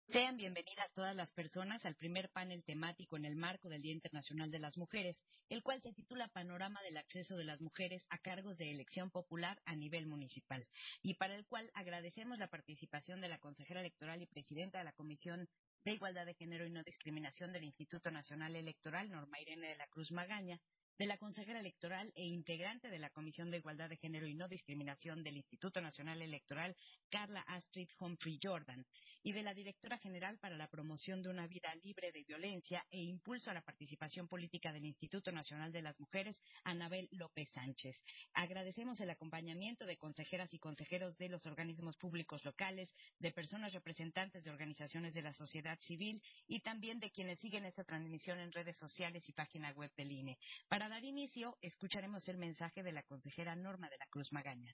Sean bienvenidas todas las personas al primer panel temático en el marco del Día Internacional de las Mujeres, el cual se titula Panorama del acceso de las mujeres a cargos de elección popular a nivel municipal, y para el cual agradecemos la participación de la consejera electoral y presidenta de la Comisión de Igualdad de Género y No Discriminación del Instituto Nacional Electoral, Norma Irene de la Cruz Magaña, de la consejera electoral e integrante de la Comisión de Igualdad de Género y No Discriminación del Instituto Nacional Electoral, Carla Astrid Humphrey Jordan, y de la directora general para la promoción de una vida libre de violencia e impulso a la participación política del Instituto Nacional de las Mujeres, Anabel López Sánchez. Agradecemos el acompañamiento de consejeras y consejeros de los organismos públicos locales, de personas representantes de organizaciones de la sociedad civil y también de quienes siguen esta transmisión en redes sociales y página web del INE. Para dar inicio, escucharemos el mensaje de la consejera Norma de la Cruz Magaña.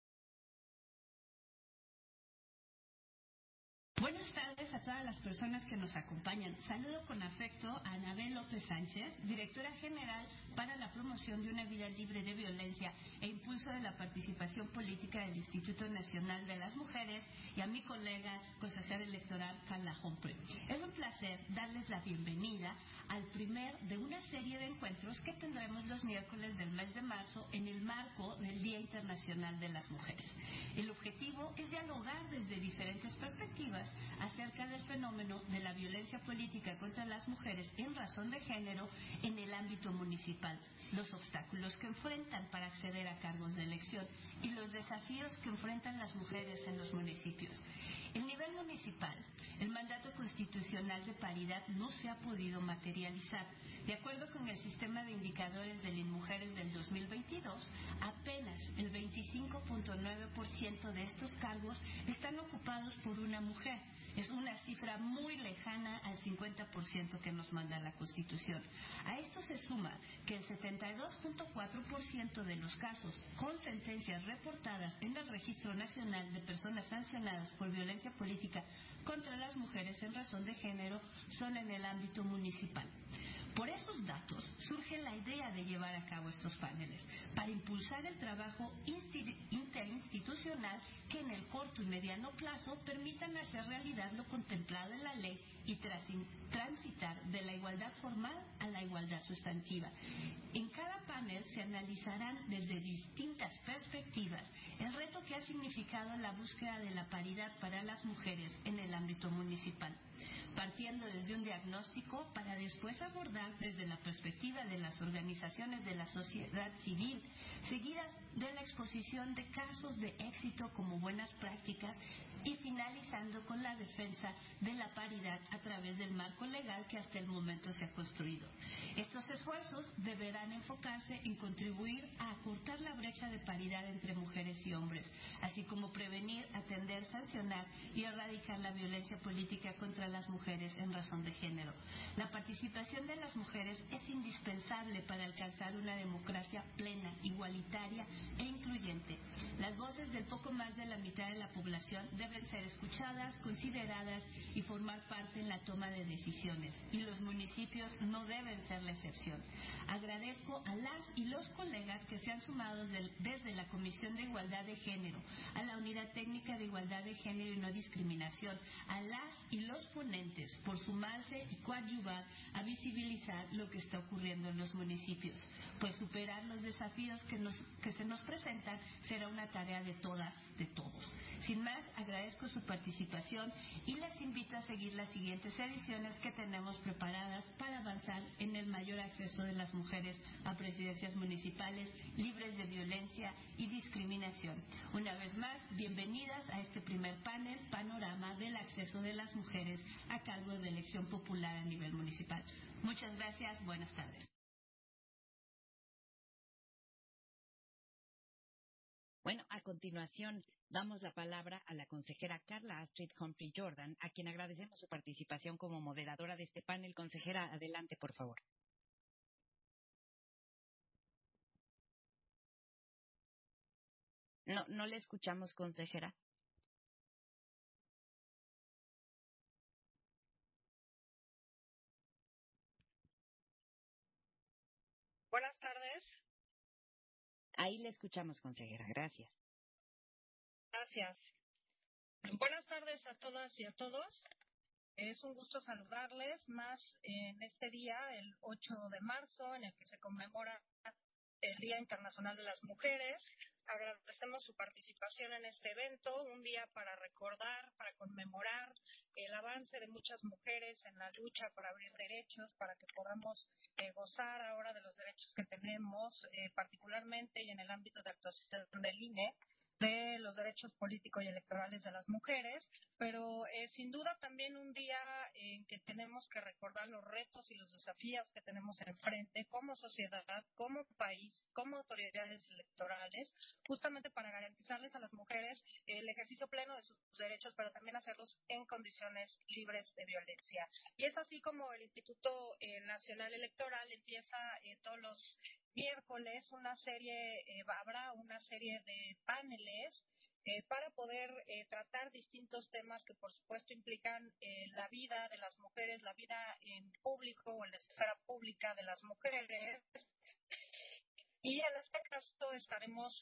Buenas tardes a todas las personas que nos acompañan. Saludo con afecto a Anabel López Sánchez, directora general para la promoción de una vida libre de violencia e impulso de la participación política del Instituto Nacional de las Mujeres, y a mi colega consejera electoral Carla Humphrey. Es un placer darles la bienvenida al primer de una serie de encuentros que tendremos los miércoles del mes de marzo en el marco del Día Internacional de las Mujeres. El objetivo es dialogar desde diferentes perspectivas acerca del fenómeno de la violencia política contra las mujeres en razón de género en el ámbito municipal, los obstáculos que enfrentan para acceder a cargos de elección y los desafíos que enfrentan las mujeres en los municipios. En nivel municipal, el mandato constitucional de paridad no se ha podido materializar. De acuerdo con el sistema de indicadores de Mujeres del 2022, apenas el 25.9% de estos cargos están ocupados por una mujer. Es una cifra muy lejana al 50% que nos manda la Constitución. A esto se suma que el 72.4% de los casos con sentencias reportadas en el Registro Nacional de Personas Sancionadas por Violencia Política contra las mujeres en razón de género son en el ámbito municipal. Por esos datos surge la idea de llevar a cabo estos paneles para impulsar el trabajo interinstitucional que en el corto y mediano plazo permitan hacer realidad lo contemplado en la ley y transitar de la igualdad formal a la igualdad sustantiva. En cada panel se analizarán desde distintas perspectivas el reto que ha significado la búsqueda de la paridad para las mujeres en el ámbito municipal, partiendo desde un diagnóstico para después abordar desde la perspectiva de las organizaciones de la sociedad civil, seguidas de la exposición de casos de éxito como buenas prácticas y finalizando con la defensa de la paridad a través del marco legal que hasta el momento se ha construido. Estos esfuerzos deberán enfocarse en contribuir a acortar la brecha de paridad entre mujeres y hombres, así como prevenir, atender, sancionar y erradicar la violencia política contra las mujeres en razón de género. La participación de las mujeres es indispensable para alcanzar una democracia plena, igualitaria e incluyente. Las voces del poco más de la mitad de la población deben ser escuchadas, consideradas y formar parte en la toma de decisiones, y los municipios no deben ser la excepción. Agradezco a las y los colegas que se han sumado desde la Comisión de Igualdad de Género, a la Unidad Técnica de Igualdad de Género y No Discriminación, a las y los ponentes por sumarse y coadyuvar a visibilizar lo que está ocurriendo en los municipios, pues superar los desafíos que se nos presentan será una tarea de todas, de todos. Sin más, agradezco su participación y les invito a seguir las siguientes ediciones que tenemos preparadas para avanzar en el mayor acceso de las mujeres a presidencias municipales libres de violencia y discriminación. Una vez más, bienvenidas a este primer panel, Panorama del acceso de las mujeres a cargo de elección popular a nivel municipal. Muchas gracias, buenas tardes. Bueno, a continuación damos la palabra a la consejera Carla Astrid Humphrey Jordan, a quien agradecemos su participación como moderadora de este panel. Consejera, adelante, por favor. No le escuchamos, consejera. Buenas tardes. Ahí le escuchamos, consejera. Gracias. Gracias. Buenas tardes a todas y a todos. Es un gusto saludarles, más en este día, el 8 de marzo, en el que se conmemora el Día Internacional de las Mujeres. Agradecemos su participación en este evento, un día para recordar, para conmemorar el avance de muchas mujeres en la lucha para abrir derechos, para que podamos gozar ahora de los derechos que tenemos, particularmente y en el ámbito de actuación del INE, de los derechos políticos y electorales de las mujeres, pero sin duda también un día en que tenemos que recordar los retos y los desafíos que tenemos enfrente como sociedad, como país, como autoridades electorales, justamente para garantizarles a las mujeres el ejercicio pleno de sus derechos, pero también hacerlos en condiciones libres de violencia. Y es así como el Instituto Nacional Electoral empieza todos los miércoles habrá una serie de paneles para poder tratar distintos temas que por supuesto implican la vida de las mujeres, la vida en público o en la esfera pública de las mujeres. Y en este caso estaremos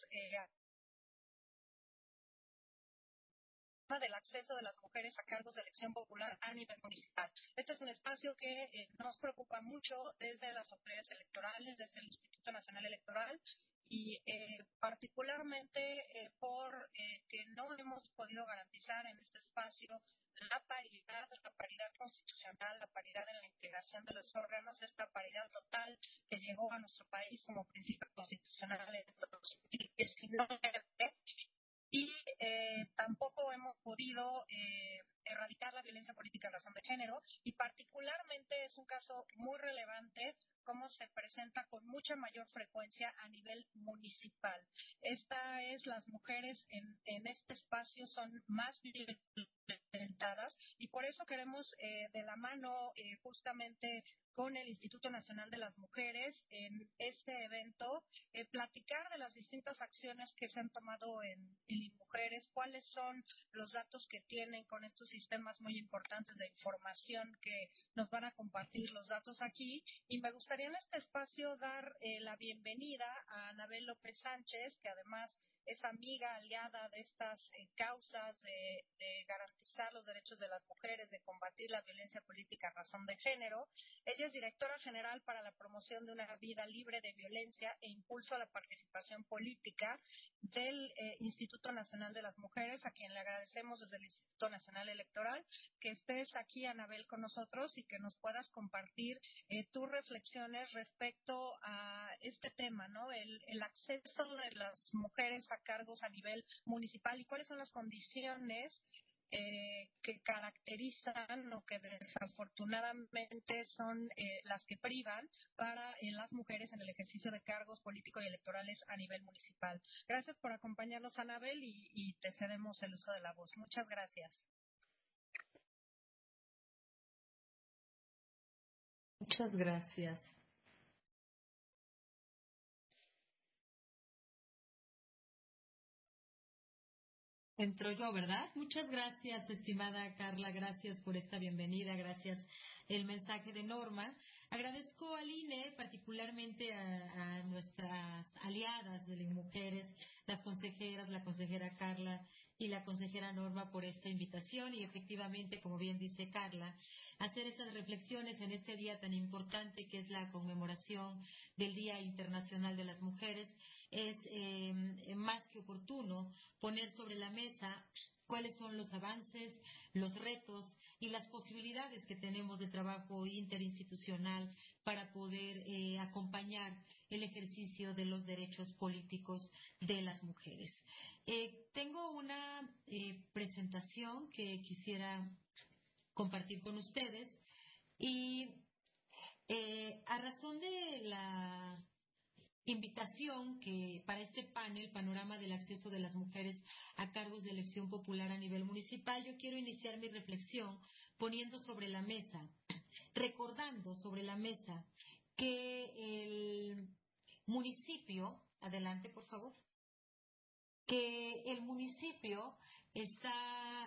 del acceso de las mujeres a cargos de elección popular a nivel municipal. Este es un espacio que nos preocupa mucho desde las autoridades electorales, desde el Instituto Nacional Electoral, y particularmente por que no hemos podido garantizar en este espacio la paridad constitucional, la paridad en la integración de los órganos, esta paridad total que llegó a nuestro país como principio constitucional en 2019. Y tampoco hemos podido erradicar la violencia política en razón de género, y particularmente es un caso muy relevante cómo se presenta con mucha mayor frecuencia a nivel municipal. Las mujeres en este espacio son más violentadas, y por eso queremos de la mano justamente con el Instituto Nacional de las Mujeres en este evento platicar de las distintas acciones que se han tomado en mujeres, cuáles son los datos que tienen con estos sistemas muy importantes de información que nos van a compartir los datos aquí. Y me gustaría en este espacio dar la bienvenida a Anabel López Sánchez, que además es amiga, aliada de estas causas de garantizar los derechos de las mujeres, de combatir la violencia política a razón de género. Ella es directora general para la promoción de una vida libre de violencia e impulso a la participación política del Instituto Nacional de las Mujeres, a quien le agradecemos desde el Instituto Nacional Electoral que estés aquí, Anabel, con nosotros y que nos puedas compartir tus reflexiones respecto a este tema, ¿no? El acceso de las mujeres a cargos a nivel municipal y cuáles son las condiciones que caracterizan lo que desafortunadamente son las que privan para las mujeres en el ejercicio de cargos políticos y electorales a nivel municipal. Gracias por acompañarnos, Anabel, y te cedemos el uso de la voz. Muchas gracias. Muchas gracias. Entro yo, ¿verdad? Muchas gracias, estimada Carla, gracias por esta bienvenida, gracias el mensaje de Norma. Agradezco al INE, particularmente a nuestras aliadas de las mujeres, las consejeras, la consejera Carla y la consejera Norma por esta invitación y efectivamente, como bien dice Carla, hacer estas reflexiones en este día tan importante que es la conmemoración del Día Internacional de las Mujeres es más que oportuno poner sobre la mesa cuáles son los avances, los retos y las posibilidades que tenemos de trabajo interinstitucional para poder acompañar el ejercicio de los derechos políticos de las mujeres. Tengo una presentación que quisiera compartir con ustedes y a razón de la invitación que para este panel, Panorama del Acceso de las Mujeres a Cargos de Elección Popular a nivel municipal, yo quiero iniciar mi reflexión poniendo sobre la mesa, recordando sobre la mesa que el municipio, adelante por favor, que el municipio está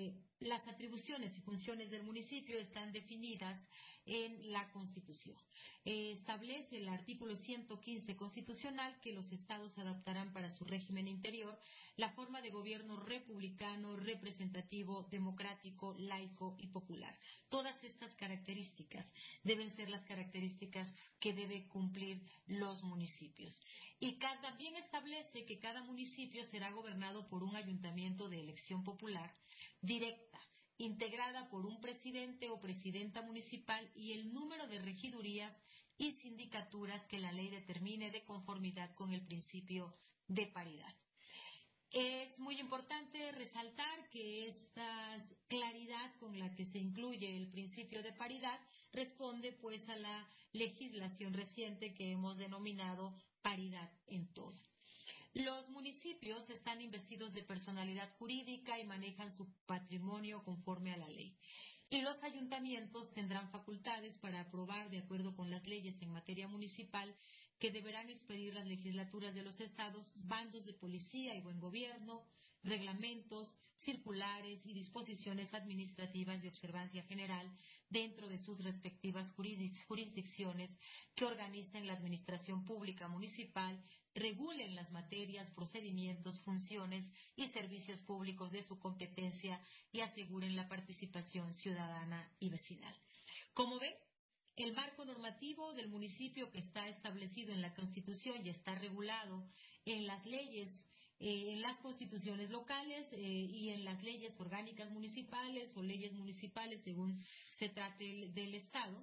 las atribuciones y funciones del municipio están definidas en la Constitución. Establece el artículo 115 constitucional que los estados adaptarán para su régimen interior la forma de gobierno republicano, representativo, democrático, laico y popular. Todas estas características deben ser las características que deben cumplir los municipios. Y también establece que cada municipio será gobernado por un ayuntamiento de elección popular directa, integrada por un presidente o presidenta municipal y el número de regidurías y sindicaturas que la ley determine de conformidad con el principio de paridad. Es muy importante resaltar que esta claridad con la que se incluye el principio de paridad responde pues a la legislación reciente que hemos denominado paridad en todo. Los municipios están investidos de personalidad jurídica y manejan su patrimonio conforme a la ley. Y los ayuntamientos tendrán facultades para aprobar, de acuerdo con las leyes en materia municipal, que deberán expedir las legislaturas de los estados, bandos de policía y buen gobierno, reglamentos, circulares y disposiciones administrativas de observancia general dentro de sus respectivas jurisdicciones que organicen la administración pública municipal, regulen las materias, procedimientos, funciones y servicios públicos de su competencia y aseguren la participación ciudadana y vecinal. Como ven, el marco normativo del municipio que está establecido en la Constitución y está regulado en las leyes, en las constituciones locales y en las leyes orgánicas municipales o leyes municipales según se trate del Estado,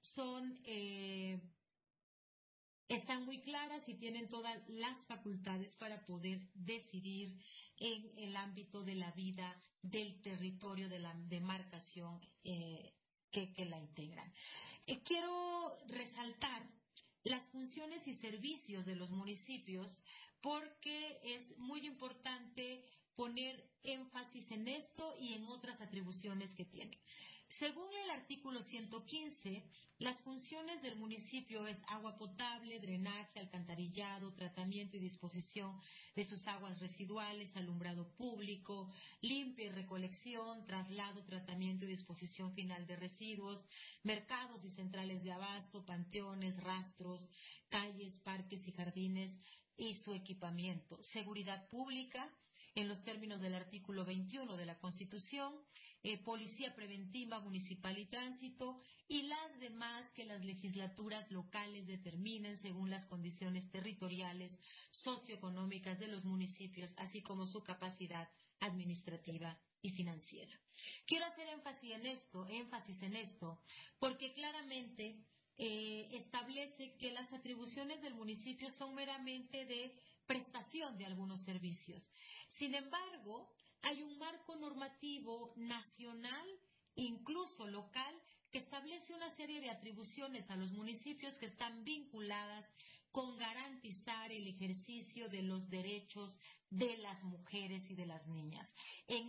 están muy claras y tienen todas las facultades para poder decidir en el ámbito de la vida del territorio, de la demarcación que la integran. Quiero resaltar las funciones y servicios de los municipios porque es muy importante poner énfasis en esto y en otras atribuciones que tienen. Según el artículo 115, las funciones del municipio es agua potable, drenaje, alcantarillado, tratamiento y disposición de sus aguas residuales, alumbrado público, limpia y recolección, traslado, tratamiento y disposición final de residuos, mercados y centrales de abasto, panteones, rastros, calles, parques y jardines y su equipamiento, seguridad pública, en los términos del artículo 21 de la Constitución, policía preventiva municipal y tránsito y las demás que las legislaturas locales determinen según las condiciones territoriales, socioeconómicas de los municipios, así como su capacidad administrativa y financiera. Quiero hacer énfasis en esto, porque claramente establece que las atribuciones del municipio son meramente de prestación de algunos servicios. Sin embargo, hay un marco normativo nacional, incluso local, que establece una serie de atribuciones a los municipios que están vinculadas con garantizar el ejercicio de los derechos de las mujeres y de las niñas. En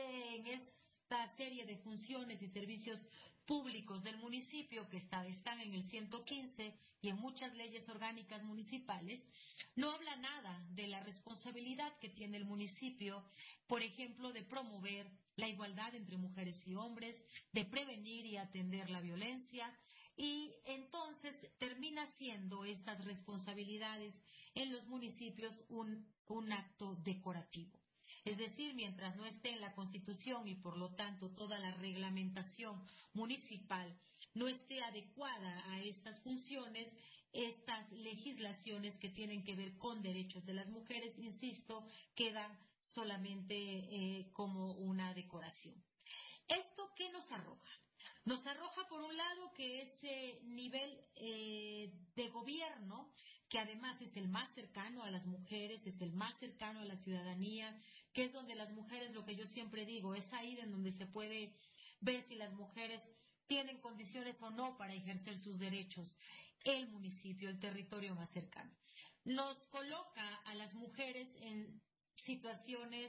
esta serie de funciones y servicios públicos del municipio que están en el 115 y en muchas leyes orgánicas municipales, no habla nada de la responsabilidad que tiene el municipio, por ejemplo, de promover la igualdad entre mujeres y hombres, de prevenir y atender la violencia, y entonces termina siendo estas responsabilidades en los municipios un acto decorativo. Es decir, mientras no esté en la Constitución y por lo tanto toda la reglamentación municipal no esté adecuada a estas funciones, estas legislaciones que tienen que ver con derechos de las mujeres, insisto, quedan solamente como una decoración. ¿Esto qué nos arroja? Nos arroja, por un lado, que ese nivel de gobierno, que además es el más cercano a las mujeres, es el más cercano a la ciudadanía, que es donde las mujeres, lo que yo siempre digo, es ahí en donde se puede ver si las mujeres tienen condiciones o no para ejercer sus derechos. El municipio, el territorio más cercano. Nos coloca a las mujeres en situaciones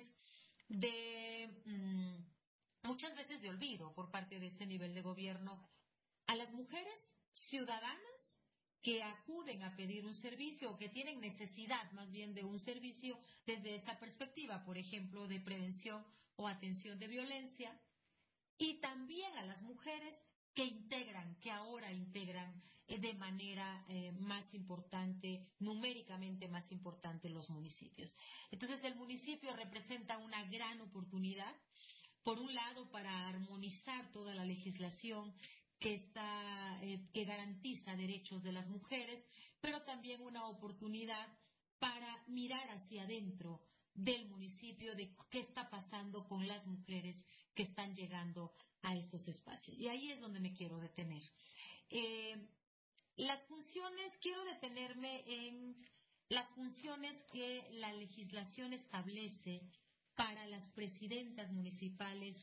de muchas veces de olvido por parte de este nivel de gobierno. A las mujeres ciudadanas que acuden a pedir un servicio o que tienen necesidad más bien de un servicio desde esta perspectiva, por ejemplo, de prevención o atención de violencia, y también a las mujeres que ahora integran de manera más importante, numéricamente más importante los municipios. Entonces, el municipio representa una gran oportunidad, por un lado, para armonizar toda la legislación que garantiza derechos de las mujeres, pero también una oportunidad para mirar hacia adentro del municipio de qué está pasando con las mujeres que están llegando a estos espacios. Y ahí es donde me quiero detener. Quiero detenerme en las funciones que la legislación establece para las presidencias municipales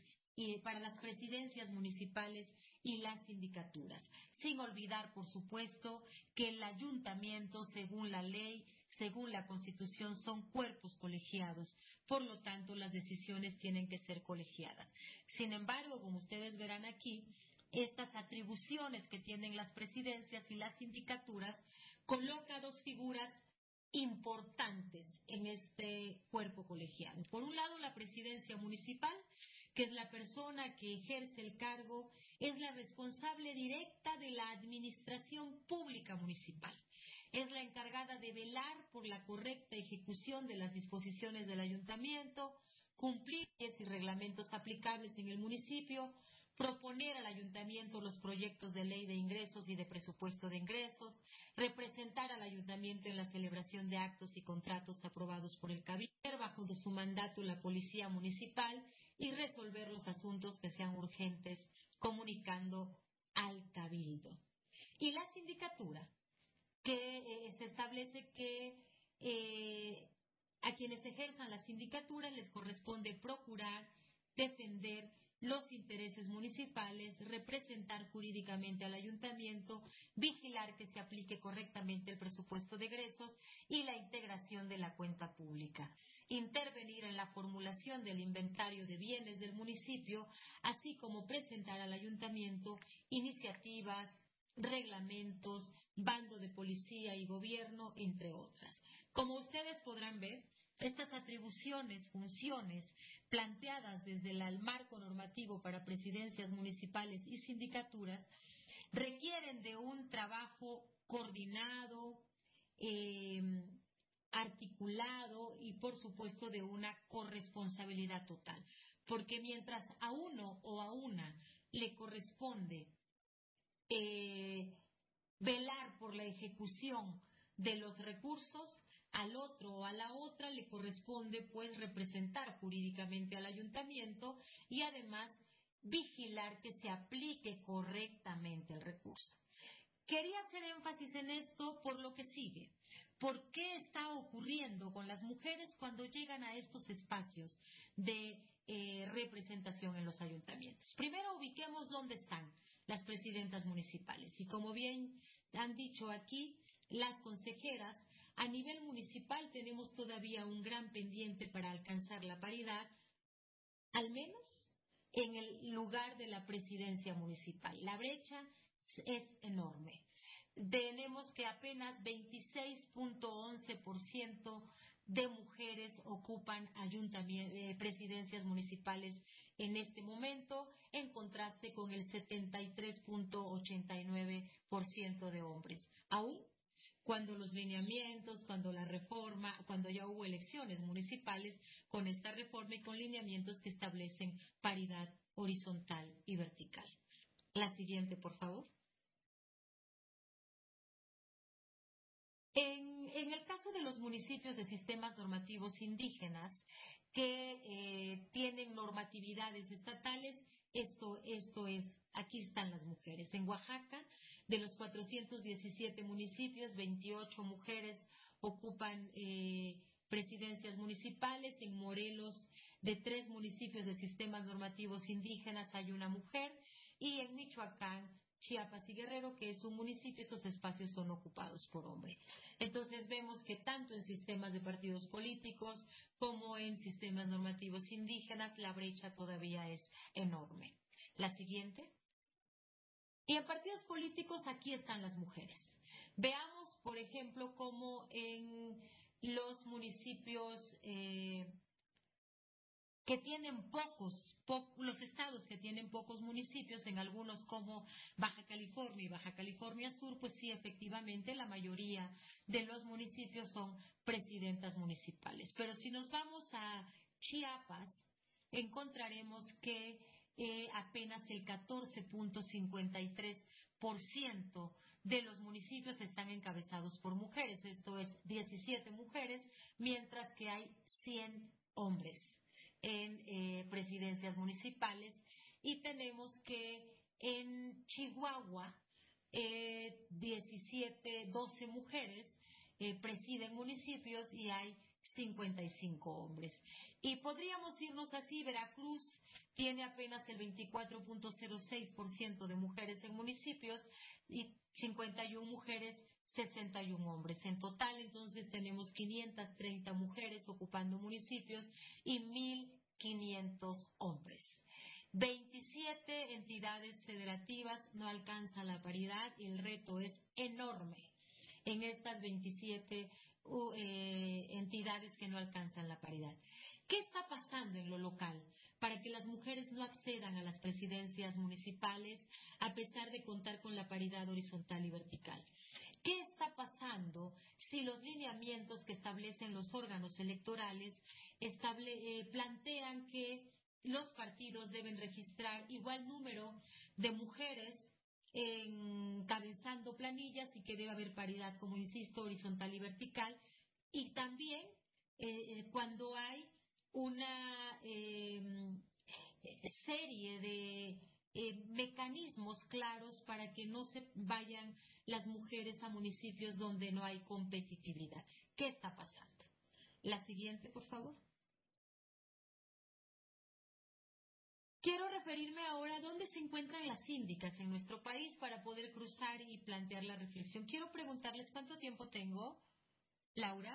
y las sindicaturas, sin olvidar, por supuesto, que el ayuntamiento, según la ley, según la Constitución, son cuerpos colegiados. Por lo tanto, las decisiones tienen que ser colegiadas. Sin embargo, como ustedes verán aquí, estas atribuciones que tienen las presidencias y las sindicaturas coloca dos figuras importantes en este cuerpo colegiado. Por un lado, la presidencia municipal, que es la persona que ejerce el cargo, es la responsable directa de la administración pública municipal. Es la encargada de velar por la correcta ejecución de las disposiciones del ayuntamiento, cumplir leyes y reglamentos aplicables en el municipio, proponer al ayuntamiento los proyectos de ley de ingresos y de presupuesto de ingresos, representar al ayuntamiento en la celebración de actos y contratos aprobados por el cabildo, bajo su mandato la policía municipal y resolver los asuntos que sean urgentes, comunicando al cabildo. Y la sindicatura, que se establece que a quienes ejerzan la sindicatura les corresponde procurar, defender los intereses municipales, representar jurídicamente al ayuntamiento, vigilar que se aplique correctamente el presupuesto de egresos y la integración de la cuenta pública, intervenir en la formulación del inventario de bienes del municipio, así como presentar al ayuntamiento iniciativas, reglamentos, bando de policía y gobierno, entre otras. Como ustedes podrán ver, estas atribuciones, funciones planteadas desde el marco normativo para presidencias municipales y sindicaturas requieren de un trabajo coordinado, articulado y, por supuesto, de una corresponsabilidad total. Porque mientras a uno o a una le corresponde velar por la ejecución de los recursos, al otro o a la otra le corresponde pues representar jurídicamente al ayuntamiento y además vigilar que se aplique correctamente el recurso. Quería hacer énfasis en esto por lo que sigue. ¿Por qué está ocurriendo con las mujeres cuando llegan a estos espacios de representación en los ayuntamientos? Primero ubiquemos dónde están las presidentas municipales. Y como bien han dicho aquí las consejeras, a nivel municipal tenemos todavía un gran pendiente para alcanzar la paridad, al menos en el lugar de la presidencia municipal. La brecha es enorme. Tenemos que apenas 26.11% de mujeres ocupan presidencias municipales en este momento, en contraste con el 73.89% de hombres. Aún cuando los lineamientos, cuando la reforma, cuando ya hubo elecciones municipales, con esta reforma y con lineamientos que establecen paridad horizontal y vertical. La siguiente, por favor. En el caso de los municipios de sistemas normativos indígenas que tienen normatividades estatales, aquí están las mujeres. En Oaxaca, de los 417 municipios, 28 mujeres ocupan presidencias municipales. En Morelos, de 3 municipios de sistemas normativos indígenas, hay una mujer. Y en Michoacán, Chiapas y Guerrero, que es un municipio, esos espacios son ocupados por hombres. Entonces vemos que tanto en sistemas de partidos políticos como en sistemas normativos indígenas la brecha todavía es enorme. La siguiente. Y en partidos políticos aquí están las mujeres. Veamos, por ejemplo, cómo en los municipios que tienen los estados que tienen pocos municipios, en algunos como Baja California y Baja California Sur, pues sí, efectivamente, la mayoría de los municipios son presidentas municipales. Pero si nos vamos a Chiapas, encontraremos que apenas el 14.53% de los municipios están encabezados por mujeres, esto es 17 mujeres, mientras que hay 100 hombres en presidencias municipales, y tenemos que en Chihuahua 12 mujeres presiden municipios y hay 55 hombres. Y podríamos irnos así: Veracruz tiene apenas el 24.06% de mujeres en municipios y 51 mujeres, 61 hombres. En total, entonces, tenemos 530 mujeres ocupando municipios y 1.500 hombres. 27 entidades federativas no alcanzan la paridad y el reto es enorme en estas 27 entidades que no alcanzan la paridad. ¿Qué está pasando en lo local para que las mujeres no accedan a las presidencias municipales a pesar de contar con la paridad horizontal y vertical? ¿Qué está pasando si los lineamientos que establecen los órganos electorales plantean que los partidos deben registrar igual número de mujeres encabezando planillas y que debe haber paridad, como insisto, horizontal y vertical? Y también cuando hay una serie de mecanismos claros para que no se vayan las mujeres a municipios donde no hay competitividad. ¿Qué está pasando? La siguiente, por favor. Quiero referirme ahora a dónde se encuentran las síndicas en nuestro país para poder cruzar y plantear la reflexión. Quiero preguntarles cuánto tiempo tengo. Laura.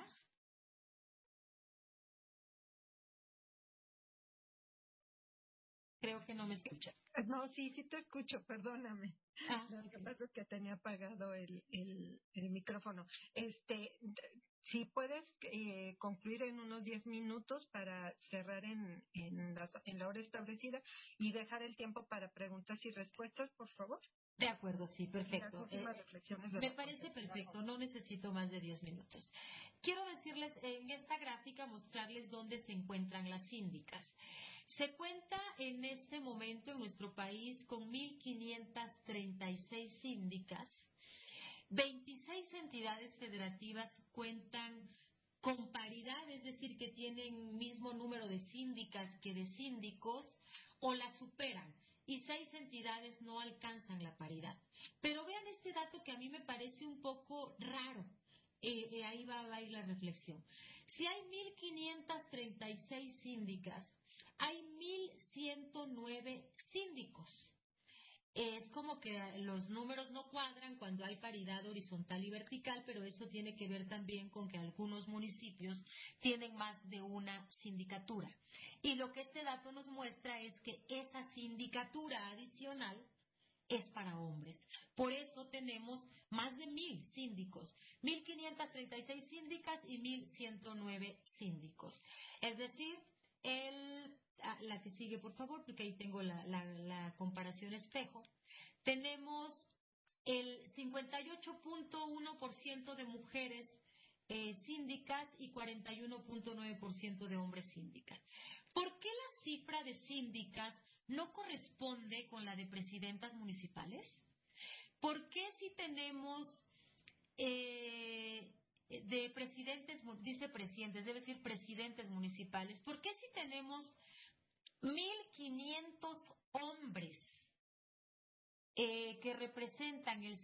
Creo que no me escucha. No, sí te escucho, perdóname. Lo que pasa es que tenía apagado el micrófono. Si puedes concluir en unos 10 minutos para cerrar en la hora establecida y dejar el tiempo para preguntas y respuestas, por favor. De acuerdo, sí, perfecto. Las últimas reflexiones de me parece perfecto, no necesito más de 10 minutos. Quiero decirles, en esta gráfica, mostrarles dónde se encuentran las síndicas. Se cuenta en este momento en nuestro país con 1.536 síndicas. 26 entidades federativas cuentan con paridad, es decir, que tienen mismo número de síndicas que de síndicos o la superan, y 6 entidades no alcanzan la paridad. Pero vean este dato que a mí me parece un poco raro. Ahí va a ir la reflexión. Si hay 1.536 síndicas, hay 1.109 síndicos. Es como que los números no cuadran cuando hay paridad horizontal y vertical, pero eso tiene que ver también con que algunos municipios tienen más de una sindicatura. Y lo que este dato nos muestra es que esa sindicatura adicional es para hombres. Por eso tenemos más de 1.000 síndicos, 1.536 síndicas y 1.109 síndicos. Es decir, la que sigue, por favor, porque ahí tengo la comparación espejo. Tenemos el 58.1% de mujeres síndicas y 41.9% de hombres síndicas. ¿Por qué la cifra de síndicas no corresponde con la de presidentas municipales? ¿Por qué si tenemos de presidentes, vicepresidentes, debe decir presidentes municipales, ¿por qué si tenemos 1.500 hombres que representan el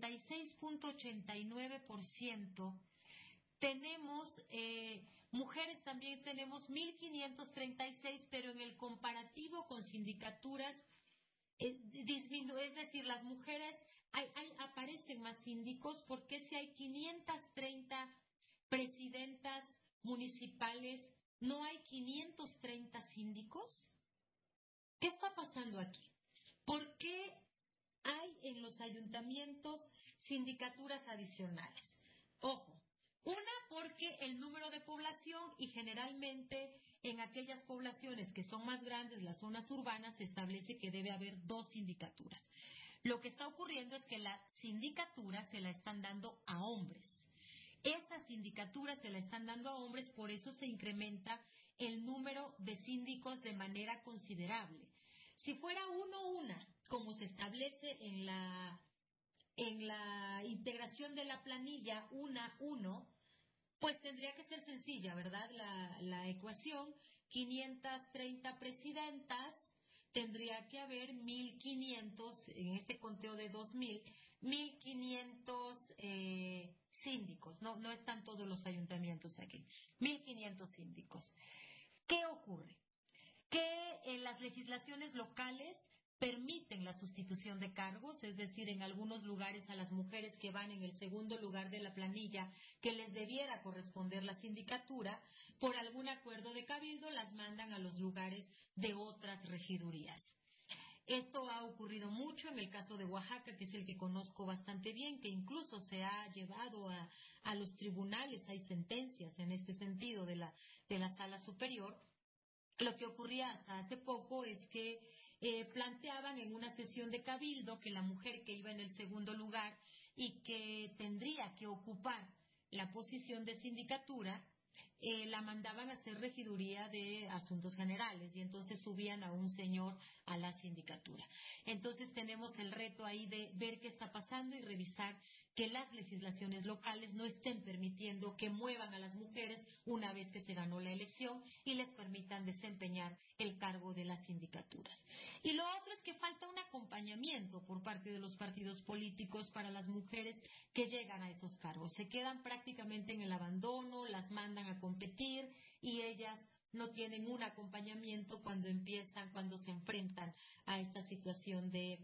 76.89%, tenemos mujeres también tenemos 1.536, pero en el comparativo con sindicaturas disminuye, es decir, las mujeres aparecen más síndicos? ¿Por qué si hay 530 presidentas municipales no hay 530 síndicos? ¿Qué está pasando aquí? ¿Por qué hay en los ayuntamientos sindicaturas adicionales. Ojo, una porque el número de población y generalmente en aquellas poblaciones que son más grandes, las zonas urbanas, se establece que debe haber 2 sindicaturas. Lo que está ocurriendo es que la sindicatura se la están dando a hombres. Esa sindicatura se la están dando a hombres, por eso se incrementa el número de síndicos de manera considerable. Si fuera una, como se establece en la integración de la planilla 1-1, pues tendría que ser sencilla, ¿verdad? La ecuación, 530 presidentas, tendría que haber 1.500, en este conteo de 2.000, 1.500 síndicos. No están todos los ayuntamientos aquí. 1.500 síndicos. ¿Qué ocurre? Que en las legislaciones locales permiten la sustitución de cargos, es decir, en algunos lugares a las mujeres que van en el segundo lugar de la planilla, que les debiera corresponder la sindicatura, por algún acuerdo de cabildo las mandan a los lugares de otras regidurías. Esto ha ocurrido mucho en el caso de Oaxaca, que es el que conozco bastante bien, que incluso se ha llevado a los tribunales, hay sentencias en este sentido de la Sala Superior. Lo que ocurría hasta hace poco es que planteaban en una sesión de cabildo que la mujer que iba en el segundo lugar y que tendría que ocupar la posición de sindicatura, la mandaban a hacer regiduría de asuntos generales y entonces subían a un señor a la sindicatura. Entonces tenemos el reto ahí de ver qué está pasando y revisar que las legislaciones locales no estén permitiendo que muevan a las mujeres una vez que se ganó la elección y les permitan desempeñar el cargo de las sindicaturas. Y lo otro es que falta un acompañamiento por parte de los partidos políticos para las mujeres que llegan a esos cargos. Se quedan prácticamente en el abandono, las mandan a competir y ellas no tienen un acompañamiento cuando se enfrentan a esta situación de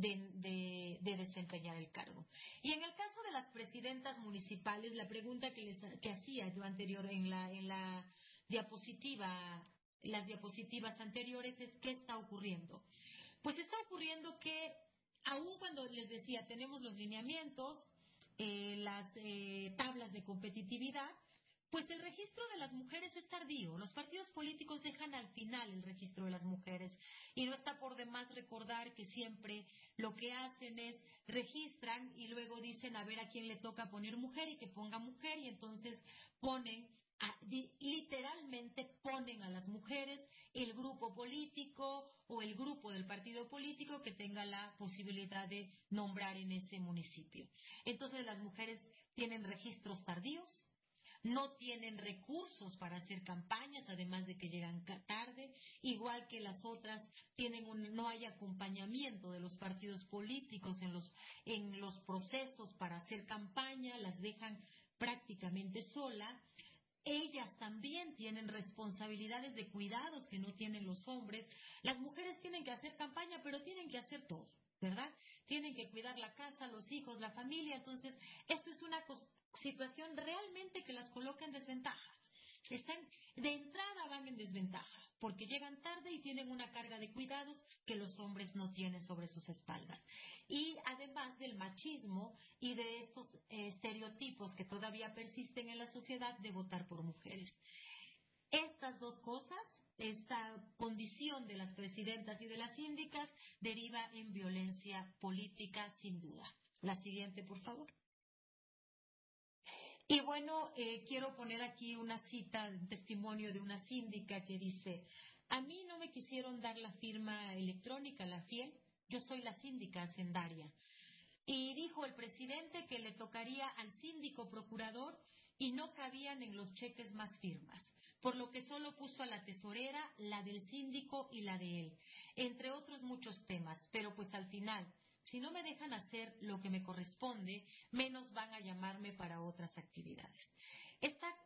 desempeñar el cargo. Y en el caso de las presidentas municipales, la pregunta que hacía yo anterior en la diapositiva, las diapositivas anteriores, es ¿qué está ocurriendo? Pues está ocurriendo que, aun cuando les decía, tenemos los lineamientos, las tablas de competitividad, pues el registro de las mujeres es tardío. Los partidos políticos dejan al final el registro de las mujeres y no está por demás recordar que siempre lo que hacen es registran y luego dicen a ver a quién le toca poner mujer y que ponga mujer y entonces literalmente ponen a las mujeres el grupo político o el grupo del partido político que tenga la posibilidad de nombrar en ese municipio. Entonces las mujeres tienen registros tardíos, no tienen recursos para hacer campañas, además de que llegan tarde, igual que las otras no hay acompañamiento de los partidos políticos en los procesos para hacer campaña, las dejan prácticamente solas. Ellas también tienen responsabilidades de cuidados que no tienen los hombres. Las mujeres tienen que hacer campaña, pero tienen que hacer todo, ¿verdad? Tienen que cuidar la casa, los hijos, la familia. Entonces, esto es una situación realmente que las coloca en desventaja. De entrada van en desventaja, porque llegan tarde y tienen una carga de cuidados que los hombres no tienen sobre sus espaldas. Y además del machismo y de estos estereotipos que todavía persisten en la sociedad de votar por mujeres. Estas dos cosas, esta condición de las presidentas y de las síndicas, deriva en violencia política, sin duda. La siguiente, por favor. Y bueno, quiero poner aquí una cita, un testimonio de una síndica que dice: a mí no me quisieron dar la firma electrónica, la fiel, yo soy la síndica hacendaria. Y dijo el presidente que le tocaría al síndico procurador y no cabían en los cheques más firmas, por lo que solo puso a la tesorera, la del síndico y la de él, entre otros muchos temas, pero pues al final, si no me dejan hacer lo que me corresponde, menos van a llamarme para otras actividades. Esta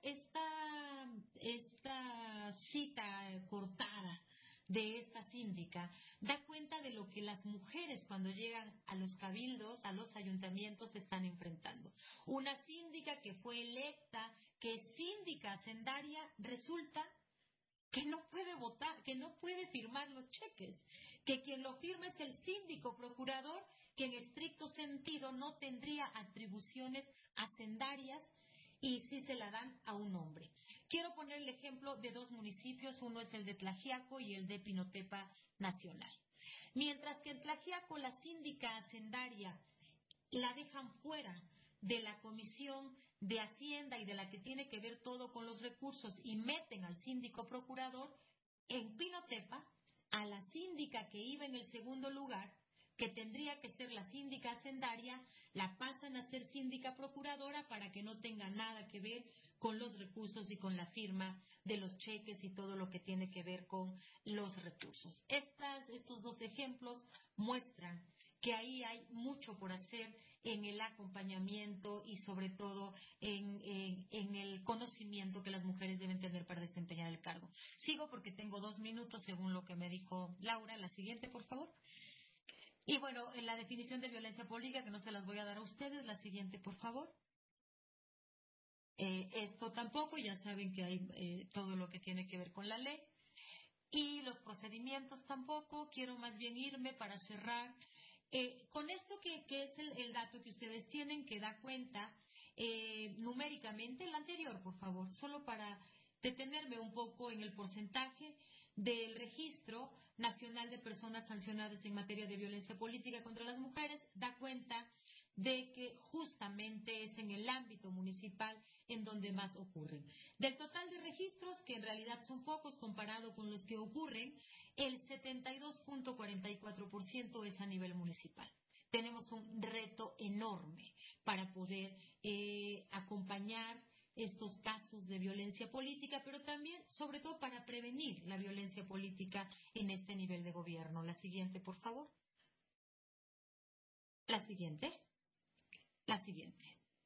cita cortada de esta síndica da cuenta de lo que las mujeres cuando llegan a los cabildos, a los ayuntamientos, están enfrentando. Una síndica que fue electa, que es síndica hacendaria, resulta que no puede votar, que no puede firmar los cheques, que quien lo firma es el síndico procurador, que en estricto sentido no tendría atribuciones hacendarias y sí se la dan a un hombre. Quiero poner el ejemplo de dos municipios, uno es el de Tlaxiaco y el de Pinotepa Nacional. Mientras que en Tlaxiaco la síndica hacendaria la dejan fuera de la comisión de Hacienda y de la que tiene que ver todo con los recursos y meten al síndico procurador, en Pinotepa, a la síndica que iba en el segundo lugar, que tendría que ser la síndica hacendaria, la pasan a ser síndica procuradora para que no tenga nada que ver con los recursos y con la firma de los cheques y todo lo que tiene que ver con los recursos. Estos dos ejemplos muestran que ahí hay mucho por hacer en el acompañamiento y sobre todo en el conocimiento que las mujeres deben tener para desempeñar el cargo. Sigo porque tengo 2 minutos según lo que me dijo Laura. La siguiente, por favor. Y bueno, en la definición de violencia política, que no se las voy a dar a ustedes, la siguiente, por favor. Esto tampoco, ya saben que hay todo lo que tiene que ver con la ley. Y los procedimientos tampoco. Quiero más bien irme para cerrar con esto que es el dato que ustedes tienen, que da cuenta numéricamente, el anterior, por favor, solo para detenerme un poco en el porcentaje del Registro Nacional de Personas Sancionadas en materia de violencia política contra las mujeres, da cuenta de que justamente es en el ámbito municipal en donde más ocurren. Del total de registros, que en realidad son pocos comparado con los que ocurren, el 72.44% es a nivel municipal. Tenemos un reto enorme para poder acompañar estos casos de violencia política, pero también, sobre todo, para prevenir la violencia política en este nivel de gobierno. La siguiente, por favor. La siguiente. La siguiente.